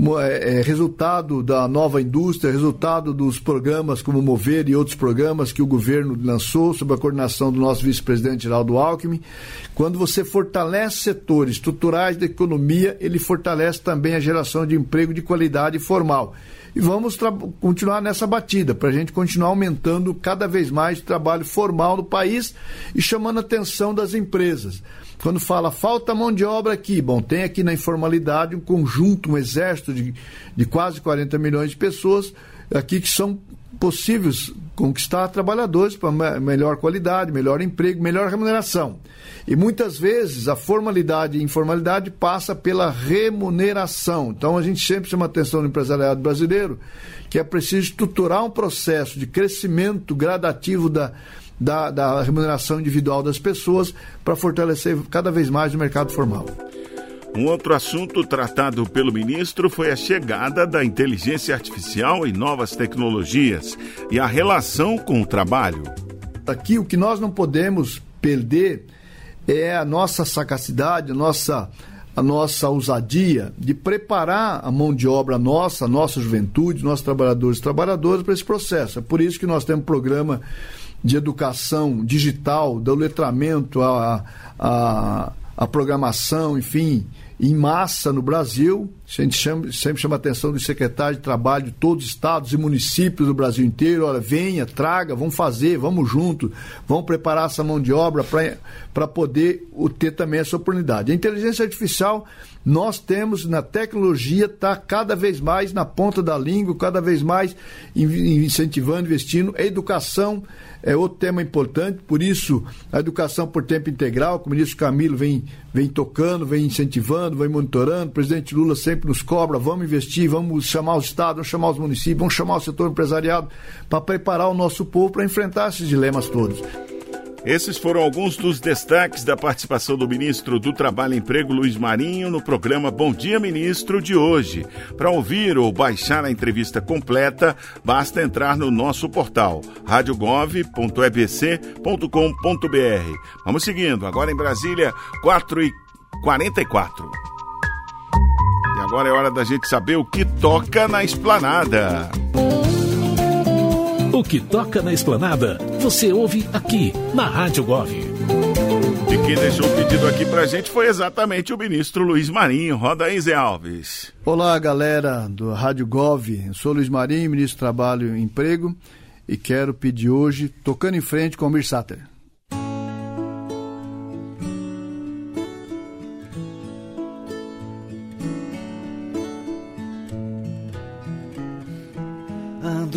resultado da nova indústria, resultado dos programas como o Mover e outros programas que o governo lançou sob a coordenação do nosso vice-presidente Geraldo Alckmin. Quando você fortalece setores estruturais da economia, ele fortalece também a geração de emprego de qualidade formal. E vamos continuar nessa batida, para a gente continuar aumentando cada vez mais o trabalho formal no país e chamando a atenção das empresas. Quando fala falta mão de obra aqui, tem aqui na informalidade um conjunto, um exército de quase 40 milhões de pessoas aqui que são possíveis conquistar trabalhadores para melhor qualidade, melhor emprego, melhor remuneração. E muitas vezes a formalidade e informalidade passa pela remuneração. Então a gente sempre chama a atenção do empresariado brasileiro que é preciso estruturar um processo de crescimento gradativo da remuneração individual das pessoas para fortalecer cada vez mais o mercado formal. Um outro assunto tratado pelo ministro foi a chegada da inteligência artificial e novas tecnologias e a relação com o trabalho. Aqui o que nós não podemos perder é a nossa sagacidade, a nossa ousadia de preparar a mão de obra nossa, a nossa juventude, nossos trabalhadores e trabalhadoras para esse processo. É por isso que nós temos um programa de educação digital, do letramento, a programação, enfim, em massa no Brasil. A gente sempre chama a atenção do secretário de Trabalho de todos os estados e municípios do Brasil inteiro. Olha, venha, traga, vamos fazer, vamos junto, vamos preparar essa mão de obra para poder ter também essa oportunidade. A inteligência artificial, nós temos na tecnologia, está cada vez mais na ponta da língua, cada vez mais incentivando, investindo. A educação é outro tema importante, por isso a educação por tempo integral, que o ministro Camilo vem tocando, vem incentivando, vem monitorando. O presidente Lula sempre nos cobra, vamos investir, vamos chamar os estados, vamos chamar os municípios, vamos chamar o setor empresariado para preparar o nosso povo para enfrentar esses dilemas todos. Esses foram alguns dos destaques da participação do ministro do Trabalho e Emprego, Luiz Marinho, no programa Bom Dia Ministro de hoje. Para ouvir ou baixar a entrevista completa, basta entrar no nosso portal radiogov.ebc.com.br. Vamos seguindo, agora em Brasília, 4h44. E agora é hora da gente saber o que toca na esplanada. O que toca na esplanada, você ouve aqui, na Rádio Gov. E quem deixou o pedido aqui pra gente foi exatamente o ministro Luiz Marinho. Roda aí, Zé Alves. Olá, galera do Rádio Gov. Eu sou Luiz Marinho, ministro do Trabalho e Emprego, e quero pedir hoje, Tocando em Frente com Almir Sater.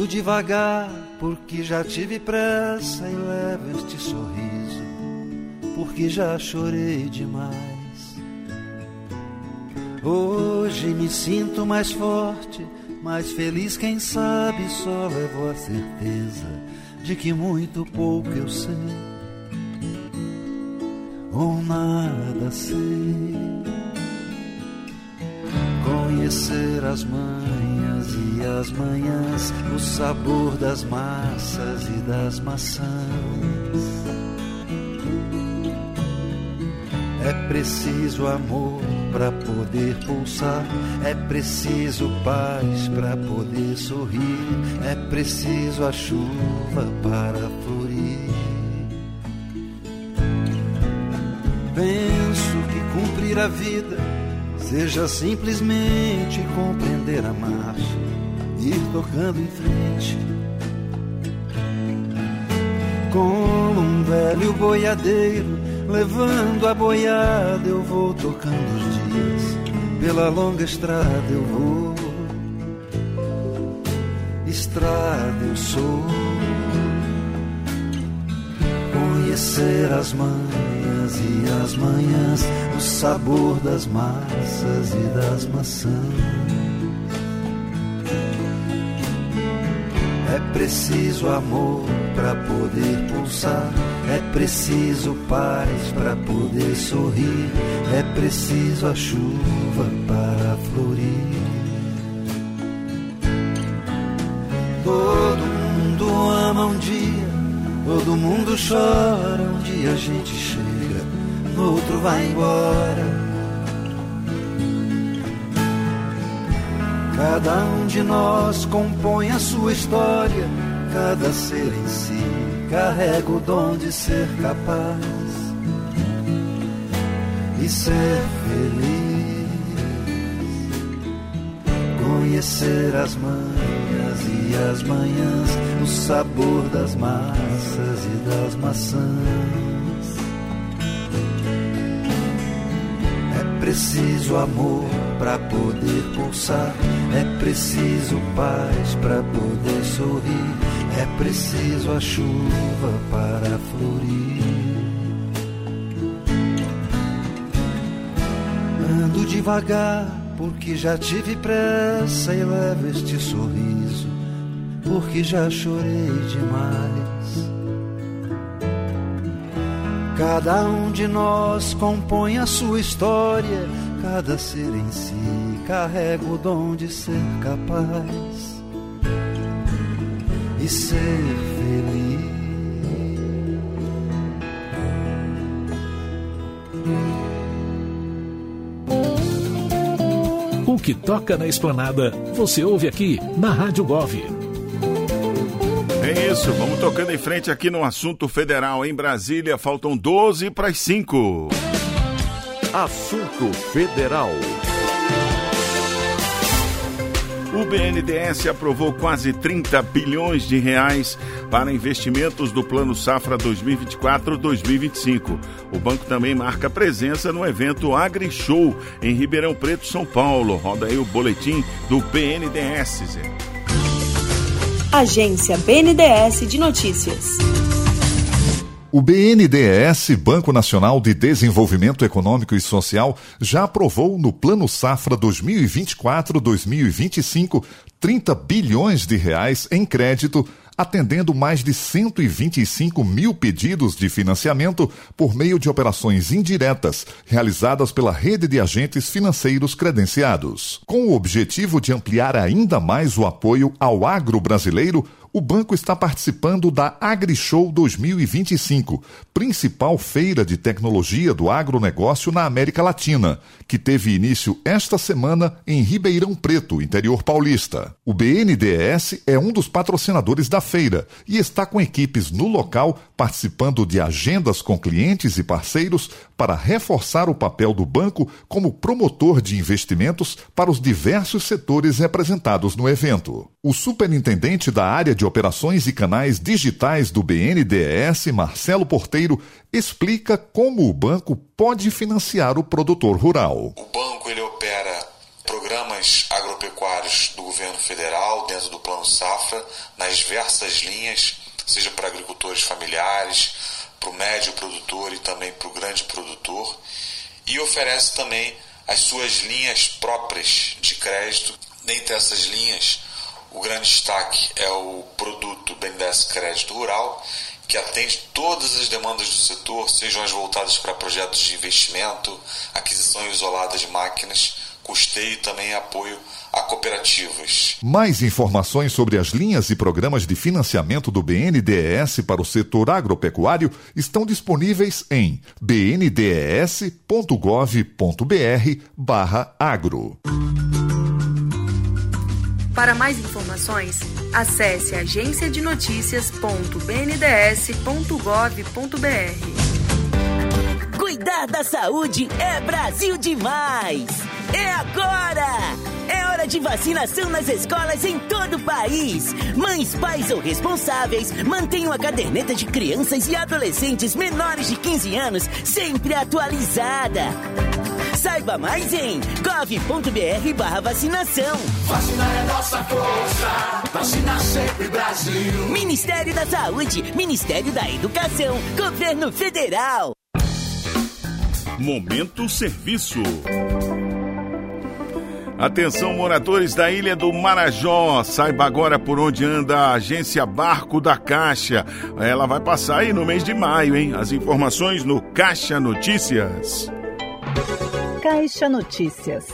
Ando devagar porque já tive pressa e levo este sorriso porque já chorei demais. Hoje me sinto mais forte, mais feliz, quem sabe só levo a certeza de que muito pouco eu sei ou nada sei. Conhecer as manhas e as manhãs, o sabor das massas e das maçãs. É preciso amor para poder pulsar, é preciso paz para poder sorrir, é preciso a chuva para florir. Penso que cumprir a vida seja simplesmente compreender a marcha, ir tocando em frente. Como um velho boiadeiro, levando a boiada, eu vou tocando os dias. Pela longa estrada eu vou, estrada eu sou. Conhecer as manhas e as manhãs, o sabor das massas e das maçãs. É preciso amor para poder pulsar, é preciso paz para poder sorrir, é preciso a chuva para florir. Todo mundo ama um dia, todo mundo chora, um dia a gente chega, no outro vai embora. Cada um de nós compõe a sua história, cada ser em si carrega o dom de ser capaz e ser feliz. Conhecer as manhas e as manhãs, o sabor das massas e das maçãs. É preciso amor para poder pulsar, é preciso paz para poder sorrir, é preciso a chuva para florir. Ando devagar porque já tive pressa e levo este sorriso porque já chorei demais. Cada um de nós compõe a sua história, cada ser em si carrega o dom de ser capaz e ser feliz. O que toca na esplanada, você ouve aqui na Rádio Gov. É isso, vamos tocando em frente aqui no Assunto Federal. Em Brasília, faltam 12 para as 5. Assunto Federal. O BNDES aprovou quase 30 bilhões de reais para investimentos do Plano Safra 2024-2025. O banco também marca presença no evento AgriShow em Ribeirão Preto, São Paulo. Roda aí o boletim do BNDES. Agência BNDES de Notícias. O BNDES, Banco Nacional de Desenvolvimento Econômico e Social, já aprovou no Plano Safra 2024-2025 30 bilhões de reais em crédito, atendendo mais de 125 mil pedidos de financiamento por meio de operações indiretas realizadas pela rede de agentes financeiros credenciados. Com o objetivo de ampliar ainda mais o apoio ao agro brasileiro, o banco está participando da AgriShow 2025, principal feira de tecnologia do agronegócio na América Latina, que teve início esta semana em Ribeirão Preto, interior paulista. O BNDES é um dos patrocinadores da feira e está com equipes no local participando de agendas com clientes e parceiros para reforçar o papel do banco como promotor de investimentos para os diversos setores representados no evento. O superintendente da área de operações e canais digitais do BNDES, Marcelo Porteiro, explica como o banco pode financiar o produtor rural. O banco ele opera programas agropecuários agropecuários do governo federal dentro do Plano Safra, nas diversas linhas, seja para agricultores familiares, para o médio produtor e também para o grande produtor, e oferece também as suas linhas próprias de crédito. Dentre essas linhas, o grande destaque é o produto BNDES Crédito Rural, que atende todas as demandas do setor, sejam as voltadas para projetos de investimento, aquisição isolada de máquinas, custeio e também apoio a cooperativas. Mais informações sobre as linhas e programas de financiamento do BNDES para o setor agropecuário estão disponíveis em bndes.gov.br/agro. Para mais informações, acesse agenciadenotícias.bnds.gov.br. Cuidar da saúde é Brasil demais! É agora! É hora de vacinação nas escolas em todo o país. Mães, pais ou responsáveis, mantenham a caderneta de crianças e adolescentes menores de 15 anos sempre atualizada. Saiba mais em gov.br/vacinação. Vacinar é nossa força, vacina sempre Brasil. Ministério da Saúde, Ministério da Educação, Governo Federal. Momento Serviço. Atenção, moradores da Ilha do Marajó, saiba agora por onde anda a agência Barco da Caixa. Ela vai passar aí no mês de maio, hein? As informações no Caixa Notícias. Caixa Notícias.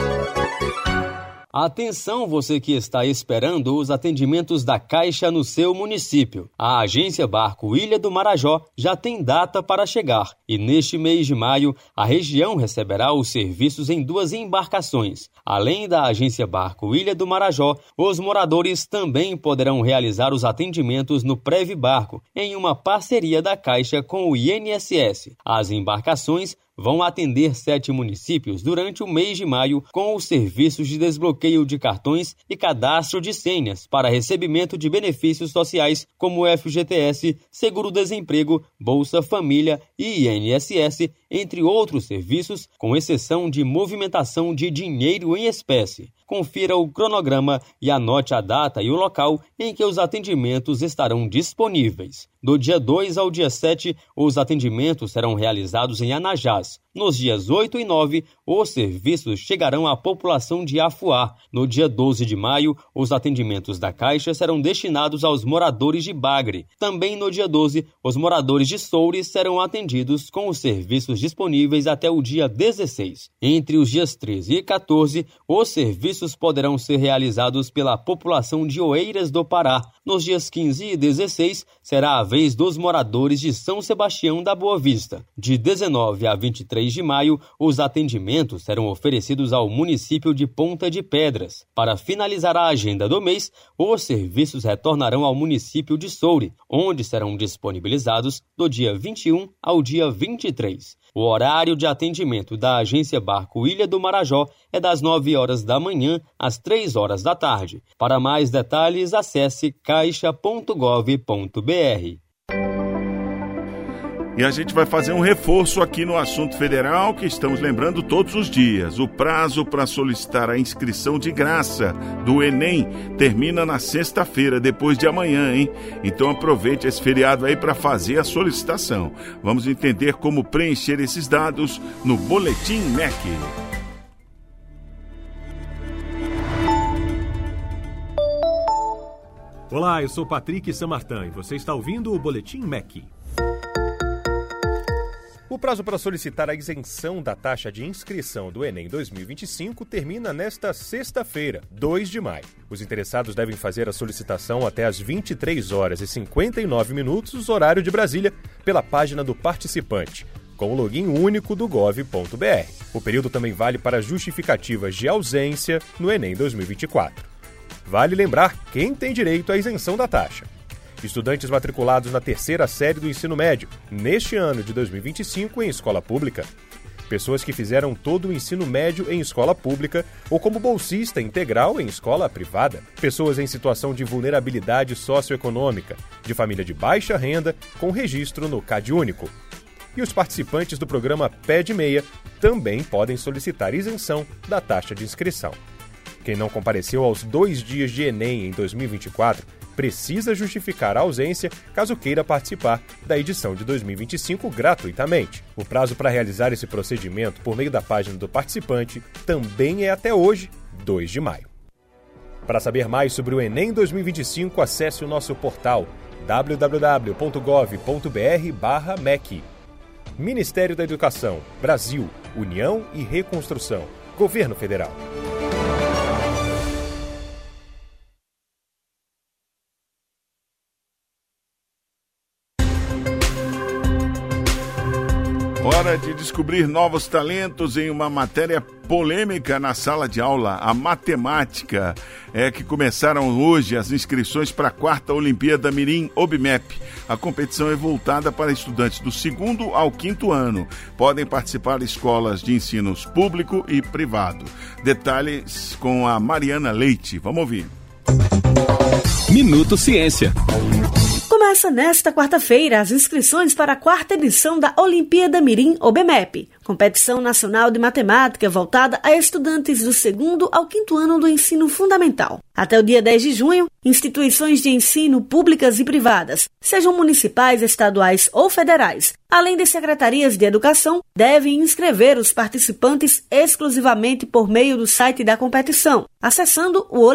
Atenção, você que está esperando os atendimentos da Caixa no seu município. A agência Barco Ilha do Marajó já tem data para chegar e neste mês de maio a região receberá os serviços em 2 embarcações. Além da agência Barco Ilha do Marajó, os moradores também poderão realizar os atendimentos no Prev Barco, em uma parceria da Caixa com o INSS. As embarcações vão atender 7 municípios durante o mês de maio com os serviços de desbloqueio de cartões e cadastro de senhas para recebimento de benefícios sociais como FGTS, Seguro-Desemprego, Bolsa Família e INSS, entre outros serviços, com exceção de movimentação de dinheiro em espécie. Confira o cronograma e anote a data e o local em que os atendimentos estarão disponíveis. Do dia 2 ao dia 7, os atendimentos serão realizados em Anajás. Nos dias 8 e 9, os serviços chegarão à população de Afuá. No dia 12 de maio, os atendimentos da Caixa serão destinados aos moradores de Bagre. Também no dia 12, os moradores de Soure serão atendidos com os serviços disponíveis até o dia 16. Entre os dias 13 e 14, os serviços poderão ser realizados pela população de Oeiras do Pará. Nos dias 15 e 16, será a vez dos moradores de São Sebastião da Boa Vista. De 19 a 23 de maio, os atendimentos serão oferecidos ao município de Ponta de Pedras. Para finalizar a agenda do mês, os serviços retornarão ao município de Soure, onde serão disponibilizados do dia 21 ao dia 23. O horário de atendimento da agência Barco Ilha do Marajó é das 9 horas da manhã às 3 horas da tarde. Para mais detalhes, acesse caixa.gov.br. E a gente vai fazer um reforço aqui no Assunto Federal, que estamos lembrando todos os dias. O prazo para solicitar a inscrição de graça do Enem termina na sexta-feira, depois de amanhã, hein? Então aproveite esse feriado aí para fazer a solicitação. Vamos entender como preencher esses dados no Boletim MEC. Olá, eu sou Patrick Samartin e você está ouvindo o Boletim MEC. O prazo para solicitar a isenção da taxa de inscrição do Enem 2025 termina nesta sexta-feira, 2 de maio. Os interessados devem fazer a solicitação até às 23 horas e 59 minutos, horário de Brasília, pela página do participante, com o login único do gov.br. O período também vale para justificativas de ausência no Enem 2024. Vale lembrar quem tem direito à isenção da taxa. Estudantes matriculados na 3ª série do ensino médio, neste ano de 2025 em escola pública. Pessoas que fizeram todo o ensino médio em escola pública ou como bolsista integral em escola privada. Pessoas em situação de vulnerabilidade socioeconômica, de família de baixa renda, com registro no CadÚnico. E os participantes do programa Pé de Meia também podem solicitar isenção da taxa de inscrição. Quem não compareceu aos 2 dias de Enem em 2024 precisa justificar a ausência caso queira participar da edição de 2025 gratuitamente. O prazo para realizar esse procedimento por meio da página do participante também é até hoje, 2 de maio. Para saber mais sobre o Enem 2025, acesse o nosso portal www.gov.br/MEC. Ministério da Educação, Brasil, União e Reconstrução. Governo Federal. Hora de descobrir novos talentos em uma matéria polêmica na sala de aula, a matemática. Que começaram hoje as inscrições para a 4ª Olimpíada Mirim OBMEP. A competição é voltada para estudantes do 2º ao 5º ano. Podem participar escolas de ensino público e privado. Detalhes com a Mariana Leite. Vamos ouvir. Minuto Ciência. Começa nesta quarta-feira as inscrições para a 4ª edição da Olimpíada Mirim OBMEP, competição nacional de matemática voltada a estudantes do 2º ao 5º ano do ensino fundamental. Até o dia 10 de junho, instituições de ensino públicas e privadas, sejam municipais, estaduais ou federais, além de secretarias de educação, devem inscrever os participantes exclusivamente por meio do site da competição, acessando o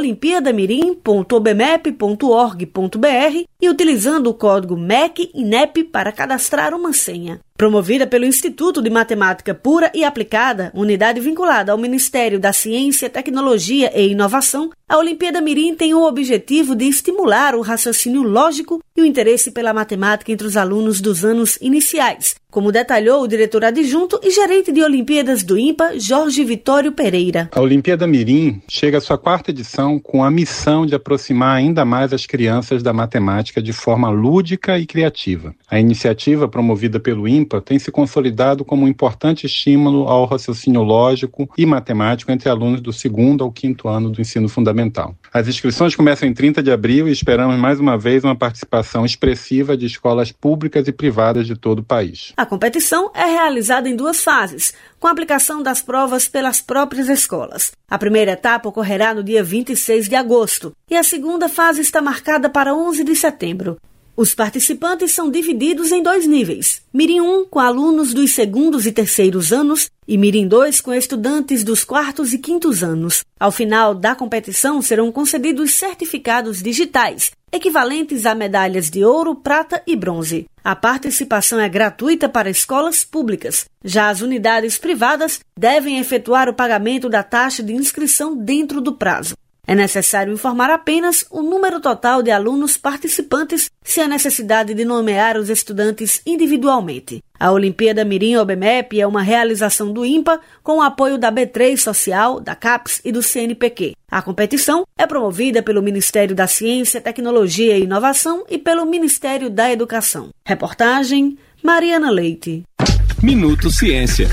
olimpiadamirim.obmep.org.br e utilizando o código MEC e NEP para cadastrar uma senha. Promovida pelo Instituto de Matemática Pura e Aplicada, unidade vinculada ao Ministério da Ciência, Tecnologia e Inovação, a Olimpíada Mirim tem o objetivo de estimular o raciocínio lógico e o interesse pela matemática entre os alunos dos anos iniciais, como detalhou o diretor adjunto e gerente de Olimpíadas do INPA, Jorge Vitório Pereira. A Olimpíada Mirim chega à sua 4ª edição com a missão de aproximar ainda mais as crianças da matemática de forma lúdica e criativa. A iniciativa, promovida pelo INPA, tem se consolidado como um importante estímulo ao raciocínio lógico e matemático entre alunos do 2º ao 5º ano do ensino fundamental. As inscrições começam em 30 de abril e esperamos mais uma vez uma participação expressiva de escolas públicas e privadas de todo o país. A competição é realizada em 2 fases, com a aplicação das provas pelas próprias escolas. A primeira etapa ocorrerá no dia 26 de agosto e a segunda fase está marcada para 11 de setembro. Os participantes são divididos em 2 níveis. Mirim 1 com alunos dos 2º e 3º anos e Mirim 2 com estudantes dos 4º e 5º anos. Ao final da competição serão concedidos certificados digitais, equivalentes a medalhas de ouro, prata e bronze. A participação é gratuita para escolas públicas. Já as unidades privadas devem efetuar o pagamento da taxa de inscrição dentro do prazo. É necessário informar apenas o número total de alunos participantes sem a necessidade de nomear os estudantes individualmente. A Olimpíada Mirim OBMEP é uma realização do INPA com o apoio da B3 Social, da CAPES e do CNPq. A competição é promovida pelo Ministério da Ciência, Tecnologia e Inovação e pelo Ministério da Educação. Reportagem, Mariana Leite. Minuto Ciência.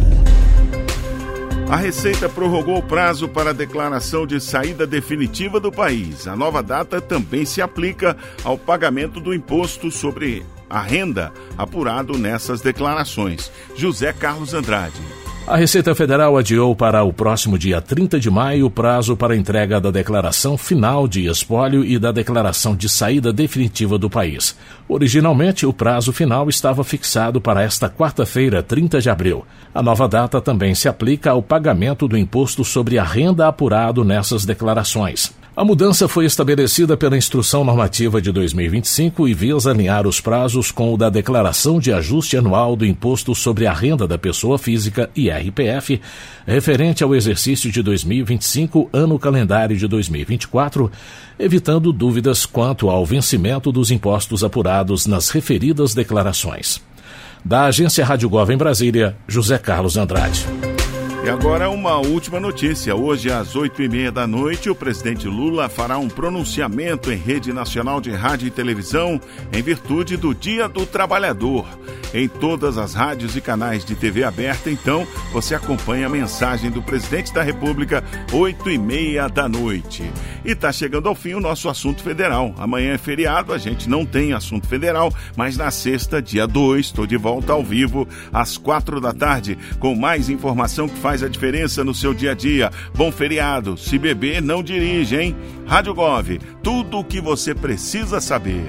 A Receita prorrogou o prazo para a declaração de saída definitiva do país. A nova data também se aplica ao pagamento do imposto sobre a renda apurado nessas declarações. José Carlos Andrade. A Receita Federal adiou para o próximo dia 30 de maio o prazo para a entrega da declaração final de espólio e da declaração de saída definitiva do país. Originalmente, o prazo final estava fixado para esta quarta-feira, 30 de abril. A nova data também se aplica ao pagamento do imposto sobre a renda apurado nessas declarações. A mudança foi estabelecida pela Instrução Normativa de 2025 e visa alinhar os prazos com o da Declaração de Ajuste Anual do Imposto sobre a Renda da Pessoa Física, IRPF, referente ao exercício de 2025, ano calendário de 2024, evitando dúvidas quanto ao vencimento dos impostos apurados nas referidas declarações. Da Agência Rádio Gov em Brasília, José Carlos Andrade. E agora uma última notícia. Hoje, às 20h30 o presidente Lula fará um pronunciamento em rede nacional de rádio e televisão em virtude do Dia do Trabalhador. Em todas as rádios e canais de TV aberta, então, você acompanha a mensagem do presidente da República, 20h30. E está chegando ao fim o nosso Assunto Federal. Amanhã é feriado, a gente não tem Assunto Federal, mas na sexta, dia 2, estou de volta ao vivo, às 4h, com mais informação que faz a diferença no seu dia a dia. Bom feriado. Se beber, não dirige, hein? Rádio Gov, tudo o que você precisa saber.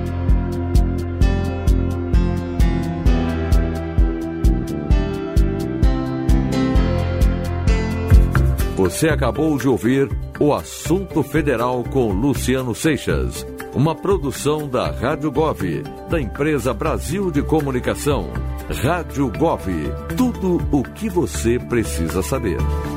Você acabou de ouvir o Assunto Federal com Luciano Seixas, uma produção da Rádio Gov, da empresa Brasil de Comunicação. Rádio Gov, tudo o que você precisa saber.